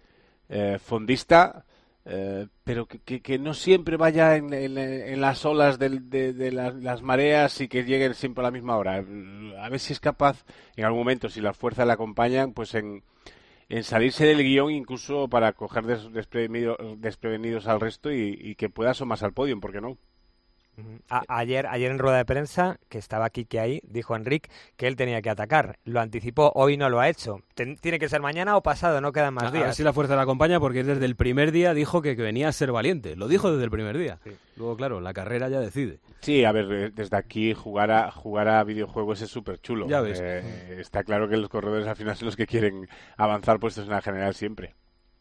eh, fondista, eh, pero que, que, que no siempre vaya en, en, en las olas del, de, de las, las mareas y que llegue siempre a la misma hora. A ver si es capaz, en algún momento, si las fuerzas le acompañan, pues en, en salirse del guión, incluso para coger des, desprevenido, desprevenidos al resto y, y que pueda asomarse al podio, ¿por qué no? A- ayer, ayer en rueda de prensa, que estaba Quique ahí, dijo Enric que él tenía que atacar. Lo anticipó, hoy no lo ha hecho. Ten- tiene que ser mañana o pasado, no quedan más A días. ver si la fuerza la acompaña, porque desde el primer día dijo que, que venía a ser valiente. Lo dijo desde el primer día. Sí. Luego, claro, la carrera ya decide. Sí, a ver, desde aquí jugar a jugar a videojuegos es súper chulo. Ya ves. Eh, está claro que los corredores al final son los que quieren avanzar puestos en la general siempre.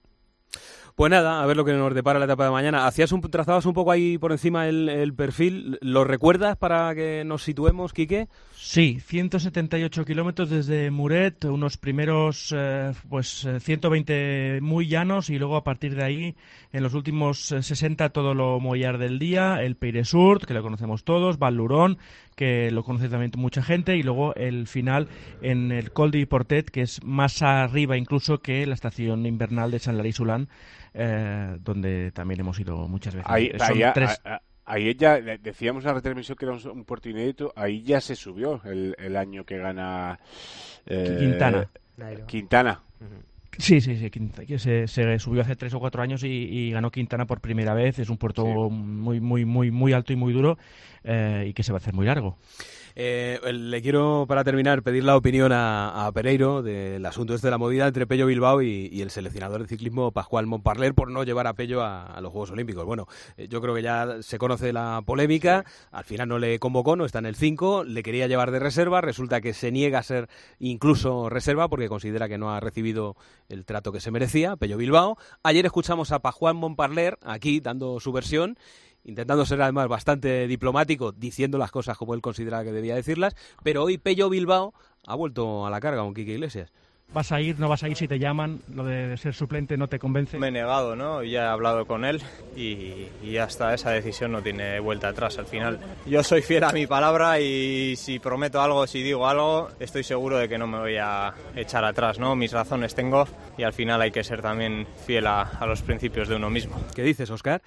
Pues nada, a ver lo que nos depara la etapa de mañana. Hacías un, trazabas un poco ahí por encima el, el perfil. ¿Lo recuerdas para que nos situemos, Quique? Sí, ciento setenta y ocho kilómetros desde Muret, unos primeros eh, pues ciento veinte muy llanos y luego a partir de ahí, en los últimos eh, sesenta, todo lo mollar del día, el Peyresurt, que lo conocemos todos, Val-Lurón, que lo conoce también mucha gente, y luego el final en el Col de Portet, que es más arriba incluso que la estación invernal de Sant Lari-Solán, eh, donde también hemos ido muchas veces. Ahí, Son ahí, tres... a, a, ahí ya, decíamos en la retransmisión que era un, un puerto inédito, ahí ya se subió el, el año que gana eh, Quintana. Quintana. Sí, sí, sí, que se, se subió hace tres o cuatro años y, y ganó Quintana por primera vez. Es un puerto sí. muy, muy, muy, muy alto y muy duro eh, y que se va a hacer muy largo. Eh, le quiero, para terminar, pedir la opinión a, a Pereiro del asunto este de la movida entre Pello Bilbao y, y el seleccionador de ciclismo Pascual Montparler por no llevar a Pello a, a los Juegos Olímpicos. Bueno, eh, yo creo que ya se conoce la polémica, al final no le convocó, no está en el cinco, le quería llevar de reserva, resulta que se niega a ser incluso reserva porque considera que no ha recibido el trato que se merecía, Pello Bilbao. Ayer escuchamos a Pascual Montparler aquí dando su versión, intentando ser además bastante diplomático, diciendo las cosas como él consideraba que debía decirlas, pero hoy Pello Bilbao ha vuelto a la carga con Quique Iglesias. ¿Vas a ir, no vas a ir si te llaman? ¿Lo de ser suplente no te convence? Me he negado, ¿no? Ya he hablado con él y, y ya está, esa decisión no tiene vuelta atrás al final. Yo soy fiel a mi palabra y si prometo algo, si digo algo, estoy seguro de que no me voy a echar atrás, ¿no? Mis razones tengo y al final hay que ser también fiel a, a los principios de uno mismo. ¿Qué dices, Óscar?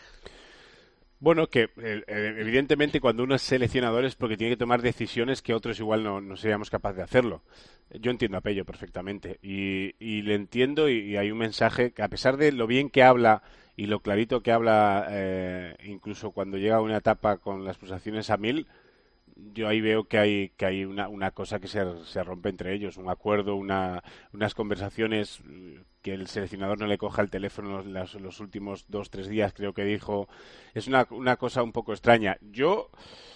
Bueno, que eh, evidentemente cuando uno es seleccionador es porque tiene que tomar decisiones que otros igual no, no seríamos capaces de hacerlo. Yo entiendo a Pello perfectamente y, y le entiendo y, y hay un mensaje que a pesar de lo bien que habla y lo clarito que habla, eh, incluso cuando llega a una etapa con las pulsaciones a mil, yo ahí veo que hay que hay una, una cosa que se, se rompe entre ellos, un acuerdo, una, unas conversaciones que el seleccionador no le coja el teléfono los, los últimos dos, tres días, creo que dijo. Es una, una cosa un poco extraña. Yo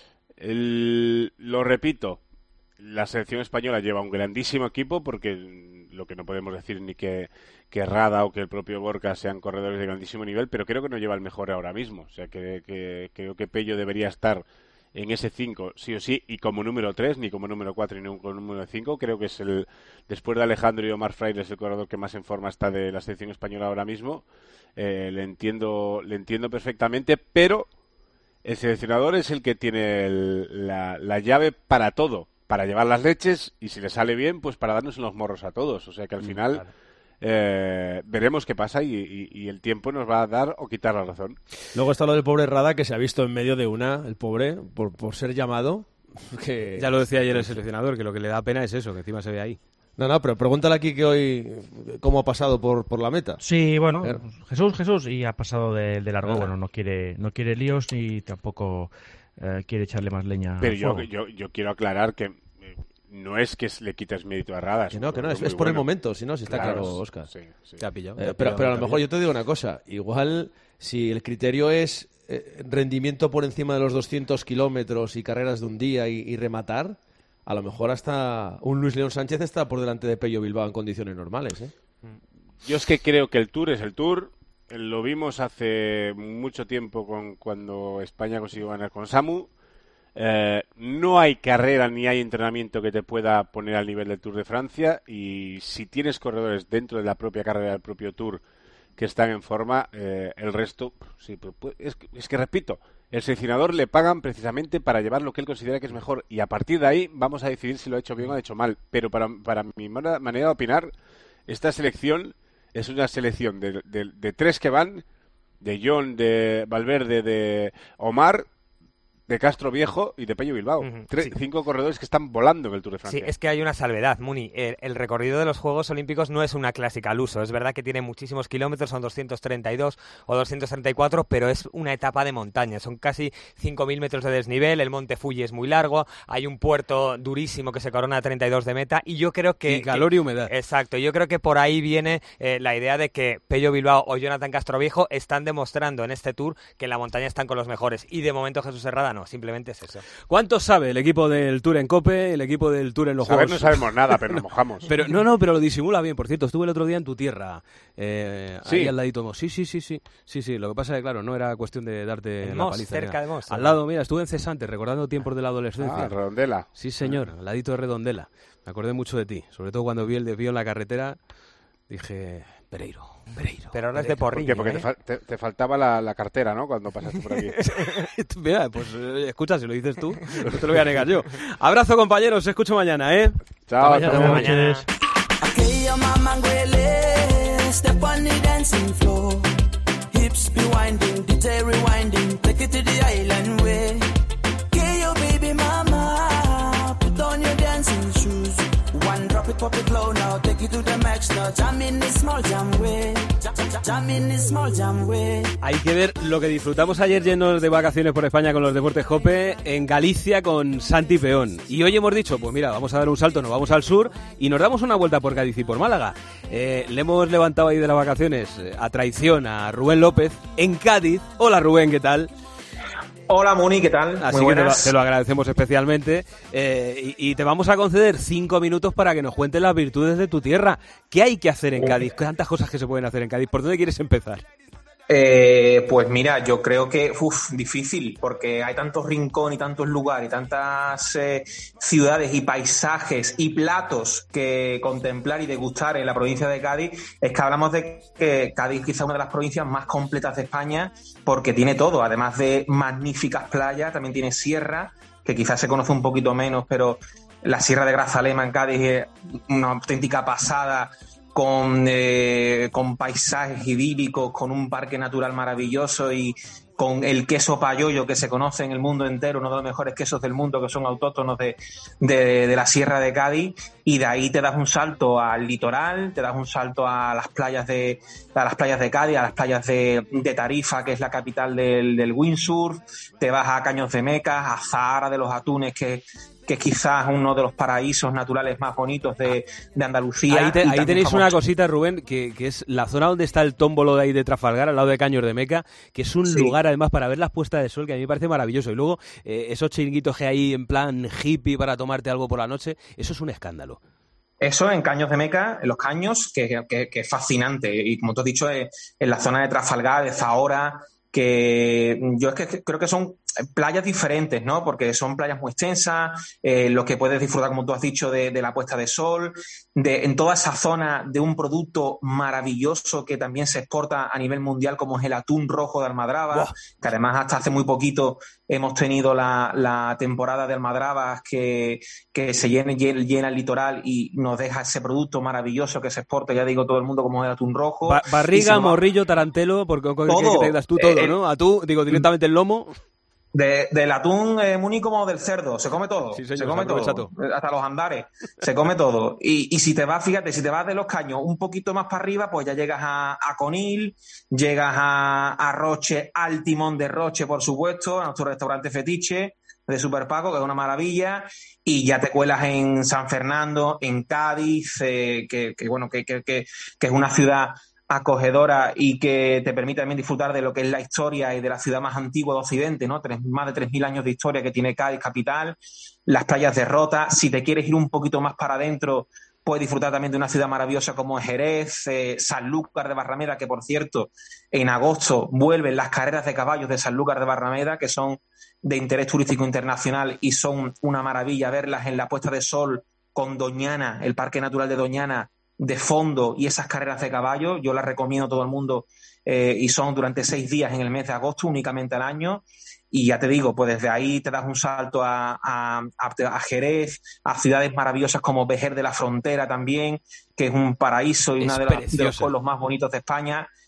el, lo repito, la selección española lleva un grandísimo equipo porque lo que no podemos decir ni que, que Rada o que el propio Gorka sean corredores de grandísimo nivel, pero creo que no lleva el mejor ahora mismo. O sea, que, que creo que Pello debería estar en ese cinco, sí o sí, y como número tres, ni como número cuatro, ni como número cinco, creo que es el, después de Alejandro y Omar Fraile, es el corredor que más en forma está de la selección española ahora mismo. Eh, le entiendo, le entiendo perfectamente, pero el seleccionador es el que tiene el, la, la llave para todo, para llevar las leches, y si le sale bien, pues para darnos en los morros a todos. O sea que al final mm, claro. Eh, veremos qué pasa y, y, y el tiempo nos va a dar o quitar la razón. Luego está lo del pobre Rada, que se ha visto en medio de una, el pobre, por, por ser llamado. Que... Ya lo decía ayer el seleccionador, que lo que le da pena es eso, que encima se ve ahí. No, no, pero pregúntale aquí que hoy cómo ha pasado por, por la meta. Sí, bueno, pero... Jesús, Jesús, y ha pasado de, de largo. Nada. Bueno, no quiere, no quiere líos ni tampoco eh, quiere echarle más leña. Pero al yo, fuego. yo, yo quiero aclarar que no es que le quites mérito a Rada. Que no, que no, es, es por bueno. el momento, si no, si está claro, claro Óscar. Sí, sí. Te ha pillado. Eh, te ha pero, pillado, pero a lo mejor yo te digo una cosa, igual si el criterio es eh, rendimiento por encima de los doscientos kilómetros y carreras de un día y, y rematar, a lo mejor hasta un Luis León Sánchez está por delante de Pello Bilbao en condiciones normales, ¿eh? Yo es que creo que el Tour es el Tour. Lo vimos hace mucho tiempo con cuando España consiguió ganar con Samu. Eh, no hay carrera ni hay entrenamiento que te pueda poner al nivel del Tour de Francia, y si tienes corredores dentro de la propia carrera del propio Tour que están en forma, eh, el resto sí, pues, es, es que repito, el seleccionador le pagan precisamente para llevar lo que él considera que es mejor, y a partir de ahí vamos a decidir si lo ha hecho bien o ha hecho mal. Pero para, para mi manera de opinar, esta selección es una selección de, de, de tres que van, de John, de Valverde, de Omar, de Castro Viejo y de Pello Bilbao. Uh-huh, Tres, sí. Cinco corredores que están volando en el Tour de Francia. Sí, es que hay una salvedad, Muni. El, el recorrido de los Juegos Olímpicos no es una clásica al uso. Es verdad que tiene muchísimos kilómetros, son doscientos treinta y dos o doscientos treinta y cuatro, pero es una etapa de montaña. Son casi cinco mil metros de desnivel, el monte Fuji es muy largo, hay un puerto durísimo que se corona a treinta y dos de meta, y yo creo que... Y calor que, y humedad. Exacto, yo creo que por ahí viene eh, la idea de que Pello Bilbao o Jonathan Castroviejo están demostrando en este Tour que en la montaña están con los mejores, y de momento Jesús Herrada no, simplemente es eso. ¿Cuánto sabe el equipo del Tour en COPE, el equipo del Tour en los Saber Juegos? no sabemos nada, pero nos mojamos. Pero, no, no, pero lo disimula bien. Por cierto, estuve el otro día en tu tierra, eh, ¿Sí? ahí al ladito. Sí, sí, sí, sí, sí, sí. Lo que pasa es que, claro, no era cuestión de darte En la Mos, paliza. cerca mira. de Mos. Al lado, mira, estuve en Cesante, recordando tiempos de la adolescencia. Ah, Redondela. Sí, señor, al ladito de Redondela. Me acordé mucho de ti, sobre todo cuando vi el desvío en la carretera, dije, Pereiro, Pereiro. Pero ahora es Pereiro. de porrillo, Porque ¿eh? te, fal- te, te faltaba la, la cartera, ¿no? Cuando pasaste por aquí. Mira, pues eh, escucha, si lo dices tú, no te lo voy a negar yo. Abrazo, compañeros, os escucho mañana, ¿eh? Chao, hasta hasta mañana. mañana. Aquella mama ngwele, step on the dancing floor. Hips be winding, D J rewinding, take it to the island way. Okay, yo baby mama, put on your dancing shoes. One drop it, pop it low now, take it to the max now. Jam in the small jam way, jam, jam, jam in the small jam way. Hay que ver lo que disfrutamos ayer yendo de vacaciones por España con los Deportes COPE en Galicia con Santi Peón. Y hoy hemos dicho, pues mira, vamos a dar un salto, nos vamos al sur y nos damos una vuelta por Cádiz y por Málaga. Eh, le hemos levantado ahí de las vacaciones eh, a traición a Rubén López en Cádiz. Hola Rubén, ¿qué tal? Hola Muni, ¿qué tal? Así Muy que te lo, buenas. te lo agradecemos especialmente eh, y, y te vamos a conceder cinco minutos para que nos cuentes las virtudes de tu tierra. ¿Qué hay que hacer en Cádiz? ¿Tantas cosas que se pueden hacer en Cádiz? ¿Por dónde quieres empezar? Eh, pues mira, yo creo que uf, difícil, porque hay tantos rincones y tantos lugares y tantas eh, ciudades y paisajes y platos que contemplar y degustar en la provincia de Cádiz. Es que hablamos de que Cádiz quizá es una de las provincias más completas de España, porque tiene todo, además de magníficas playas, también tiene sierra, que quizás se conoce un poquito menos, pero la sierra de Grazalema en Cádiz es una auténtica pasada, con, eh, con paisajes idílicos, con un parque natural maravilloso y con el queso payollo que se conoce en el mundo entero, uno de los mejores quesos del mundo, que son autóctonos de, de, de la Sierra de Cádiz, y de ahí te das un salto al litoral, te das un salto a las playas de, a las playas de Cádiz, a las playas de, de Tarifa, que es la capital del, del windsurf, te vas a Caños de Mecas, a Zahara de los Atunes, que que es quizás uno de los paraísos naturales más bonitos de, de Andalucía. Ahí, te, ahí tenéis famoso. una cosita, Rubén, que, que es la zona donde está el tómbolo de ahí de Trafalgar, al lado de Caños de Meca, que es un Sí. lugar además para ver las puestas de sol, que a mí me parece maravilloso. Y luego eh, esos chiringuitos que hay en plan hippie para tomarte algo por la noche, eso es un escándalo. Eso en Caños de Meca, en los Caños, que, que, que es fascinante. Y como tú has dicho, es, en la zona de Trafalgar, de Zahora, que yo es que creo que son playas diferentes, ¿no? Porque son playas muy extensas, eh, lo que puedes disfrutar, como tú has dicho, de, de la puesta de sol, de, en toda esa zona de un producto maravilloso que también se exporta a nivel mundial, como es el atún rojo de Almadrabas, wow. que además hasta hace muy poquito hemos tenido la, la temporada de Almadrabas que, que se llena, llena el litoral y nos deja ese producto maravilloso que se exporta, ya digo, todo el mundo, como es el atún rojo. Ba barriga, morrillo, tarantelo, porque todo, que te das tú todo, eh, ¿no? A tú, digo, directamente el lomo. De, del atún eh, Muni como del cerdo, se come todo, sí, señor, se come todo, todo, hasta los andares, se come todo. Y, y si te vas, fíjate, si te vas de los Caños un poquito más para arriba, pues ya llegas a, a Conil, llegas a, a Roche, al Timón de Roche, por supuesto, a nuestro restaurante fetiche de Super Paco, que es una maravilla, y ya te cuelas en San Fernando, en Cádiz, eh, que, que bueno, que, que, que, que es una ciudad acogedora y que te permite también disfrutar de lo que es la historia y de la ciudad más antigua de Occidente, ¿no? Tres, más de tres mil años de historia que tiene Cádiz capital, las playas de Rota. Si te quieres ir un poquito más para adentro, puedes disfrutar también de una ciudad maravillosa como Jerez, eh, Sanlúcar de Barrameda, que por cierto, en agosto vuelven las carreras de caballos de Sanlúcar de Barrameda, que son de interés turístico internacional y son una maravilla verlas en la puesta de sol con Doñana, el Parque Natural de Doñana, de fondo, y esas carreras de caballo yo las recomiendo a todo el mundo, eh, y son durante seis días en el mes de agosto únicamente al año. Y ya te digo, pues desde ahí te das un salto a, a, a Jerez, a ciudades maravillosas como Vejer de la Frontera también, que es un paraíso y uno de, de los pueblos más bonitos de España,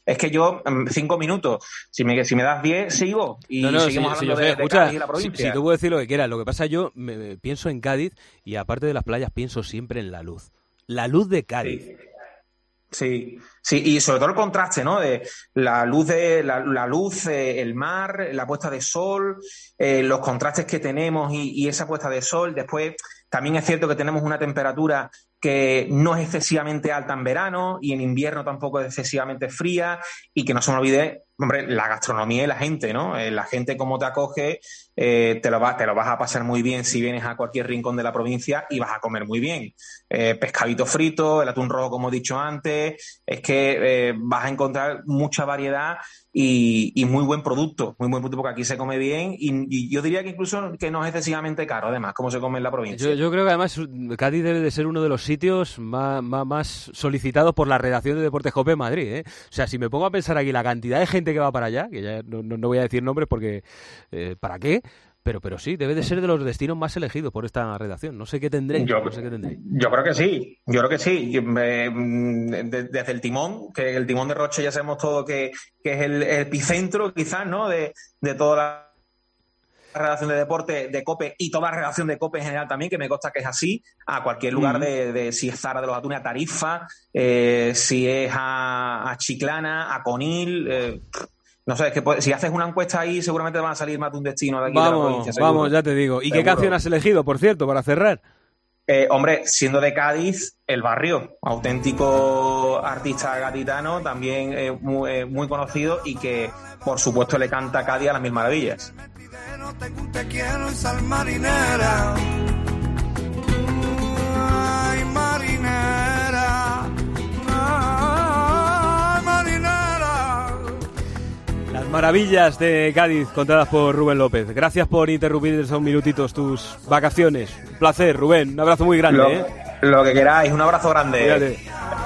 Es que yo, cinco minutos, si me, si me das diez, sigo. Y no, no, seguimos sí, hablando sí, de, escucha, de Cádiz y la provincia. Si, si tú puedes decir lo que quieras, lo que pasa yo me, me pienso en Cádiz y aparte de las playas pienso siempre en la luz. La luz de Cádiz. Sí. Sí, sí, y sobre todo el contraste, ¿no? De la luz, de la, la luz, eh, el mar, la puesta de sol, eh, los contrastes que tenemos y, y esa puesta de sol. Después, también es cierto que tenemos una temperatura que no es excesivamente alta en verano y en invierno tampoco es excesivamente fría, y que no se me olvide, hombre, la gastronomía y la gente, ¿no? Eh, la gente como te acoge, eh, te lo va, te lo vas a pasar muy bien si vienes a cualquier rincón de la provincia y vas a comer muy bien. Eh, pescadito frito, el atún rojo, como he dicho antes, es que eh, vas a encontrar mucha variedad y, y muy buen producto, muy buen producto, porque aquí se come bien y, y yo diría que incluso que no es excesivamente caro, además, como se come en la provincia. Yo, yo creo que además Cádiz debe de ser uno de los sitios más, más, más solicitados por la redacción de Deportes Cope en Madrid, ¿eh? O sea, si me pongo a pensar aquí la cantidad de gente que va para allá, que ya no, no, no voy a decir nombres porque eh, ¿para qué? Pero, pero sí, debe de ser de los destinos más elegidos por esta redacción. No sé qué tendré. Yo, no sé qué tendré. yo creo que sí, yo creo que sí. Yo, eh, de, desde el timón, que el timón de Roche ya sabemos todo que, que es el, el epicentro quizás, ¿no? De, de toda la redacción de deporte de COPE y toda la redacción de COPE en general también, que me consta que es así, a cualquier lugar, mm. de, de si es Zara de los Atunes a Tarifa, eh, si es a, a Chiclana, a Conil... Eh, No sé, es que si haces una encuesta ahí seguramente van a salir más de un destino de aquí vamos, de la provincia. Seguro. Vamos, ya te digo. ¿Y seguro. qué canción has elegido, por cierto, para cerrar? Eh, hombre, siendo de Cádiz, El Barrio, auténtico artista gaditano, también eh, muy, eh, muy conocido y que, por supuesto, le canta a Cádiz a las mil maravillas. Te quiero y sal marinera. Ay, marinera. Ay, marinera. Las maravillas de Cádiz contadas por Rubén López. Gracias por interrumpir esos minutitos tus vacaciones. Un placer, Rubén. Un abrazo muy grande. Lo, ¿eh? lo que queráis. Un abrazo grande. Cuídate.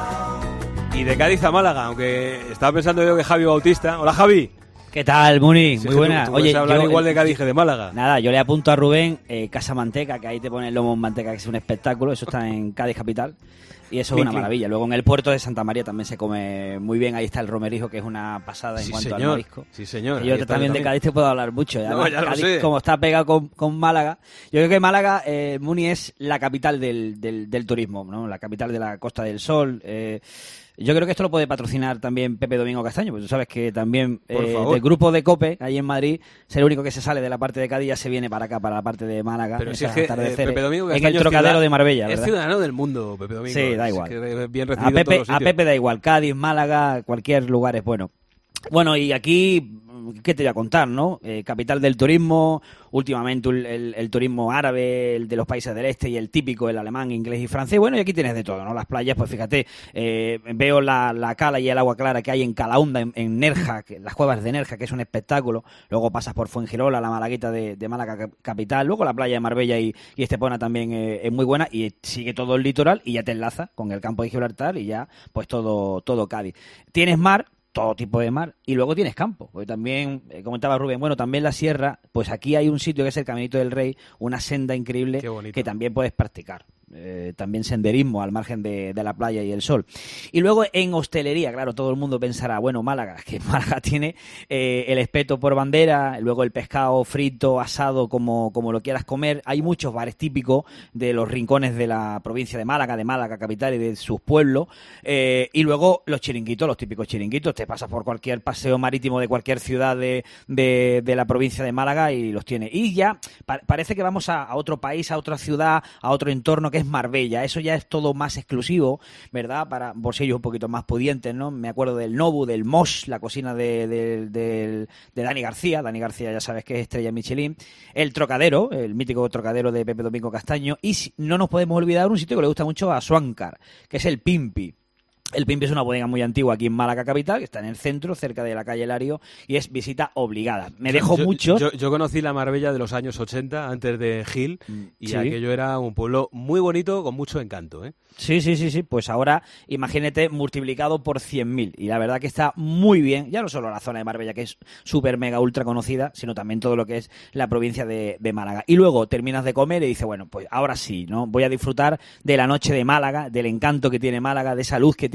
Y de Cádiz a Málaga, aunque estaba pensando yo que Javi Bautista. Hola, Javi. ¿Qué tal, Muni? Sí, Muy buena. Tú, tú Oye, hablar yo, igual de Cádiz que de Málaga. Nada, yo le apunto a Rubén eh, Casa Manteca, que ahí te pone el lomo en manteca, que es un espectáculo. Eso está en Cádiz capital. Y eso es una maravilla. Luego en el puerto de Santa María también se come muy bien. Ahí está el romerijo, que es una pasada en sí, cuanto señor. al marisco. Sí, señor. Y yo también, también de Cádiz te puedo hablar mucho. No, ya Cádiz, lo sé. Como está pegado con, con Málaga. Yo creo que Málaga, eh, Muni, es la capital del, del, del turismo, ¿no? La capital de la Costa del Sol. Eh, Yo creo que esto lo puede patrocinar también Pepe Domingo Castaño, porque tú sabes que también eh, del grupo de COPE, ahí en Madrid, es el único que se sale de la parte de Cádiz y ya se viene para acá, para la parte de Málaga. Pero si es que eh, Pepe Domingo Castaño en el Trocadero ciudad, de Marbella, ¿verdad? Es ciudadano del mundo, Pepe Domingo. Sí, da igual. Es que es bien recibido a, Pepe, en todos los a sitios. Pepe da igual, Cádiz, Málaga, cualquier lugar es bueno. Bueno, y aquí, ¿qué te voy a contar, no? Eh, capital del turismo, últimamente el, el, el turismo árabe, el de los países del este y el típico, el alemán, inglés y francés. Bueno, y aquí tienes de todo, ¿no? Las playas, pues fíjate, eh, veo la, la cala y el agua clara que hay en Calahonda, en, en Nerja, que, las cuevas de Nerja, que es un espectáculo. Luego pasas por Fuengirola, la Malagueta de, de Málaga capital. Luego la playa de Marbella y, y Estepona también eh, es muy buena. Y sigue todo el litoral y ya te enlaza con el campo de Gibraltar y ya, pues todo, todo Cádiz. Tienes mar, todo tipo de mar, y luego tienes campo, porque también, eh, comentaba Rubén, bueno, también la sierra, pues aquí hay un sitio que es el Caminito del Rey, una senda increíble que también puedes practicar. Eh, también senderismo al margen de, de la playa y el sol. Y luego en hostelería, claro, todo el mundo pensará, bueno, Málaga, que Málaga tiene eh, el espeto por bandera, luego el pescado frito, asado, como, como lo quieras comer. Hay muchos bares típicos de los rincones de la provincia de Málaga, de Málaga capital y de sus pueblos. Eh, y luego los chiringuitos, los típicos chiringuitos. Te pasas por cualquier paseo marítimo de cualquier ciudad de, de, de la provincia de Málaga y los tiene. Y ya pa- parece que vamos a, a otro país, a otra ciudad, a otro entorno que es Marbella. Eso ya es todo más exclusivo, ¿verdad? Para bolsillos un poquito más pudientes, ¿no? Me acuerdo del Nobu, del Mosh, la cocina de, de, de, de Dani García. Dani García ya sabes que es estrella Michelin. El Trocadero, el mítico Trocadero de Pepe Domingo Castaño. Y no nos podemos olvidar un sitio que le gusta mucho a Suancar, que es el Pimpi. El Pimpi es una bodega muy antigua aquí en Málaga capital, que está en el centro, cerca de la calle Lario, y es visita obligada. Me dejo yo, mucho. Yo, yo conocí la Marbella de los años ochenta, antes de Gil, y sí. aquello era un pueblo muy bonito, con mucho encanto, ¿eh? Sí, sí, sí, sí. Pues ahora, imagínate, multiplicado por cien mil. Y la verdad que está muy bien, ya no solo la zona de Marbella, que es súper mega ultra conocida, sino también todo lo que es la provincia de, de Málaga. Y luego terminas de comer y dices, bueno, pues ahora sí, ¿no? Voy a disfrutar de la noche de Málaga, del encanto que tiene Málaga, de esa luz que tiene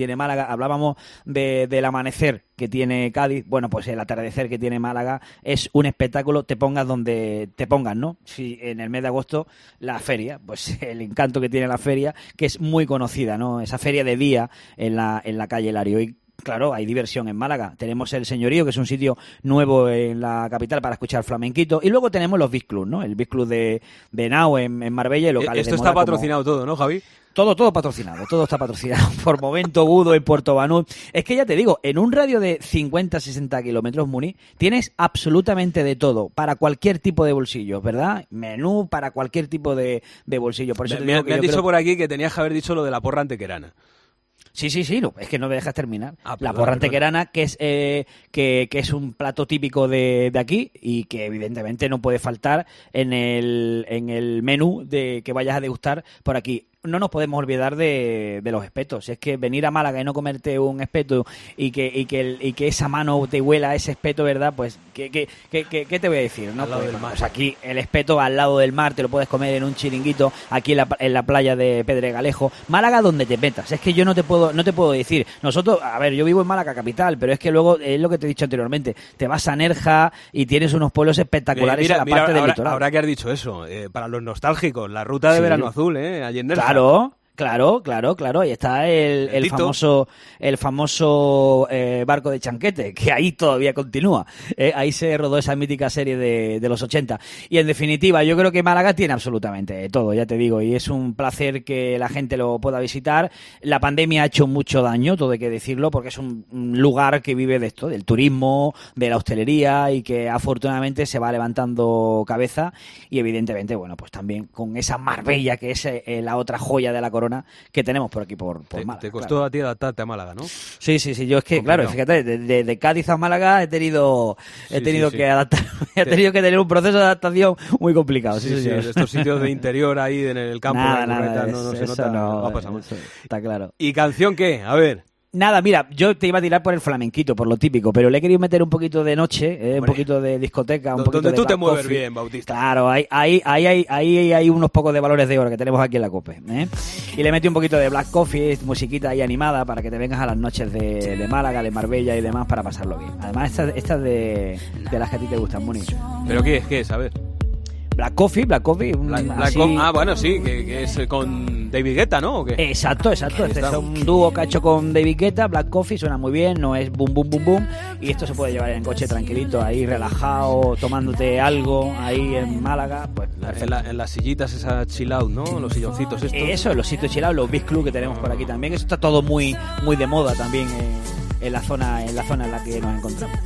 tiene Málaga. Hablábamos de, del amanecer que tiene Cádiz. Bueno, pues el atardecer que tiene Málaga es un espectáculo, te pongas donde te pongas, ¿no? Si en el mes de agosto la feria, pues el encanto que tiene la feria, que es muy conocida, ¿no? Esa feria de día en la, en la calle Lario. Y claro, hay diversión en Málaga. Tenemos el Señorío, que es un sitio nuevo en la capital para escuchar flamenquito. Y luego tenemos los Beach Club, ¿no? El Beach Club de, de Henao en, en Marbella y locales Esto de está moda patrocinado como... todo, ¿no, Javi? Todo, todo patrocinado, todo está patrocinado por Momento Budo en Puerto Banús. Es que ya te digo, en un radio de cincuenta a sesenta kilómetros, Muni, tienes absolutamente de todo, para cualquier tipo de bolsillo, ¿verdad? Menú para cualquier tipo de, de bolsillo. Por eso me te me, digo que me han yo dicho creo... por aquí que tenías que haber dicho lo de la porra antequerana. Sí, sí, sí, no, es que no me dejas terminar. Ah, la perdón, porra perdón. antequerana, que es eh, que, que es un plato típico de, de aquí y que evidentemente no puede faltar en el, en el menú de que vayas a degustar por aquí. No nos podemos olvidar de, de los espetos. Es que venir a Málaga y no comerte un espeto y que y que, el, y que esa mano te huela a ese espeto, ¿verdad? Pues, ¿qué, qué, qué, qué, qué te voy a decir? ¿No? Al lado Pues, del mar. pues aquí el espeto al lado del mar, te lo puedes comer en un chiringuito, aquí en la, en la playa de Pedregalejo. Málaga donde te metas. Es que yo no te puedo no te puedo decir. Nosotros, a ver, yo vivo en Málaga capital, pero es que luego, es lo que te he dicho anteriormente, te vas a Nerja y tienes unos pueblos espectaculares mira, en la mira, parte del ahora, litoral. ahora que has dicho eso, eh, para los nostálgicos, la ruta de Sí. verano azul, ¿eh? Allí en Nerja. Claro, claro, claro, claro. Ahí está el, el Tito. famoso, el famoso eh, barco de Chanquete, que ahí todavía continúa. Eh, ahí se rodó esa mítica serie de, de los ochenta. Y en definitiva, yo creo que Málaga tiene absolutamente todo, ya te digo, y es un placer que la gente lo pueda visitar. La pandemia ha hecho mucho daño, todo hay que decirlo, porque es un, un lugar que vive de esto, del turismo, de la hostelería, y que afortunadamente se va levantando cabeza. Y evidentemente, bueno, pues también con esa Marbella, que es eh, la otra joya de la corona que tenemos por aquí, por, por Te, Málaga. te costó claro. a ti adaptarte a Málaga, ¿no? Sí, sí, sí. Yo es que, Complicado. claro, fíjate, de, de, de Cádiz a Málaga he tenido, he Sí, tenido sí, que sí. adaptar, he tenido que tener un proceso de adaptación muy complicado. Sí, Sí, sí, señor. de estos sitios de interior ahí en el campo, Nada, en la nada, curreta, no, no se eso nota, no, no va a pasar mucho. eso está claro. ¿Y canción qué? A ver. Nada, mira, yo te iba a tirar por el flamenquito, por lo típico, pero le he querido meter un poquito de noche, eh, un Hombre. poquito de discoteca, un Do- poquito donde de tú te Black mueves Coffee. bien, Bautista. Claro, ahí, ahí, ahí, ahí, ahí hay unos pocos de valores de oro que tenemos aquí en la COPE, ¿eh? Y le metí un poquito de Black Coffee, musiquita ahí animada para que te vengas a las noches de, de Málaga, de Marbella y demás para pasarlo bien. Además, estas esta de, de las que a ti te gustan, Muni. ¿Pero qué es? ¿Qué es? A ver. Black Coffee, Black Coffee. un- Black- Black así- Co- ah, bueno, sí, que, que es eh, con David Guetta, ¿no? ¿O qué? Exacto, exacto. Ahí Este está. es un dúo que ha hecho con David Guetta, Black Coffee, suena muy bien, no es boom, boom, boom, boom. Y esto se puede llevar en coche tranquilito, ahí relajado, tomándote algo, ahí en Málaga. Pues En, la- en las sillitas esa chill out, ¿no? Los silloncitos estos. eso, los sitios chilados, los Beach Club que tenemos por aquí también. Eso está todo muy, muy de moda también en, en la zona, en la zona en la que nos encontramos.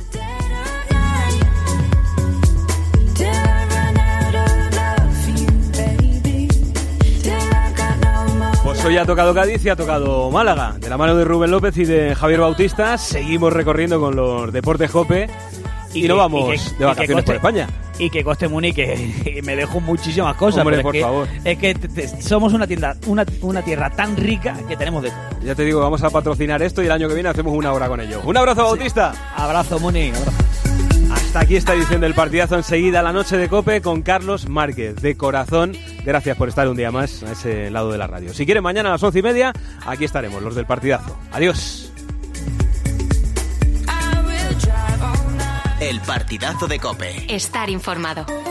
Pues hoy ha tocado Cádiz y ha tocado Málaga. De la mano de Rubén López y de Javier Bautista, seguimos recorriendo con los deportes Jope y, que- no vamos y que- de y que vacaciones por coste- España. Y que coste, Muni, que me dejo muchísimas cosas. Hombre, pero por es que, favor. Es que te- te- somos una tienda, una, una tierra tan rica que tenemos de todo. Ya te digo, vamos a patrocinar esto y el año que viene hacemos una hora con ello. Un abrazo, Bautista. Abrazo, Muni. Abrazo. Hasta aquí esta edición del partidazo. Enseguida la noche de Cope con Carlos Márquez. De corazón, gracias por estar un día más a ese lado de la radio. Si quieren, mañana a las once y media, aquí estaremos, los del partidazo. Adiós. El partidazo de Cope. Estar informado.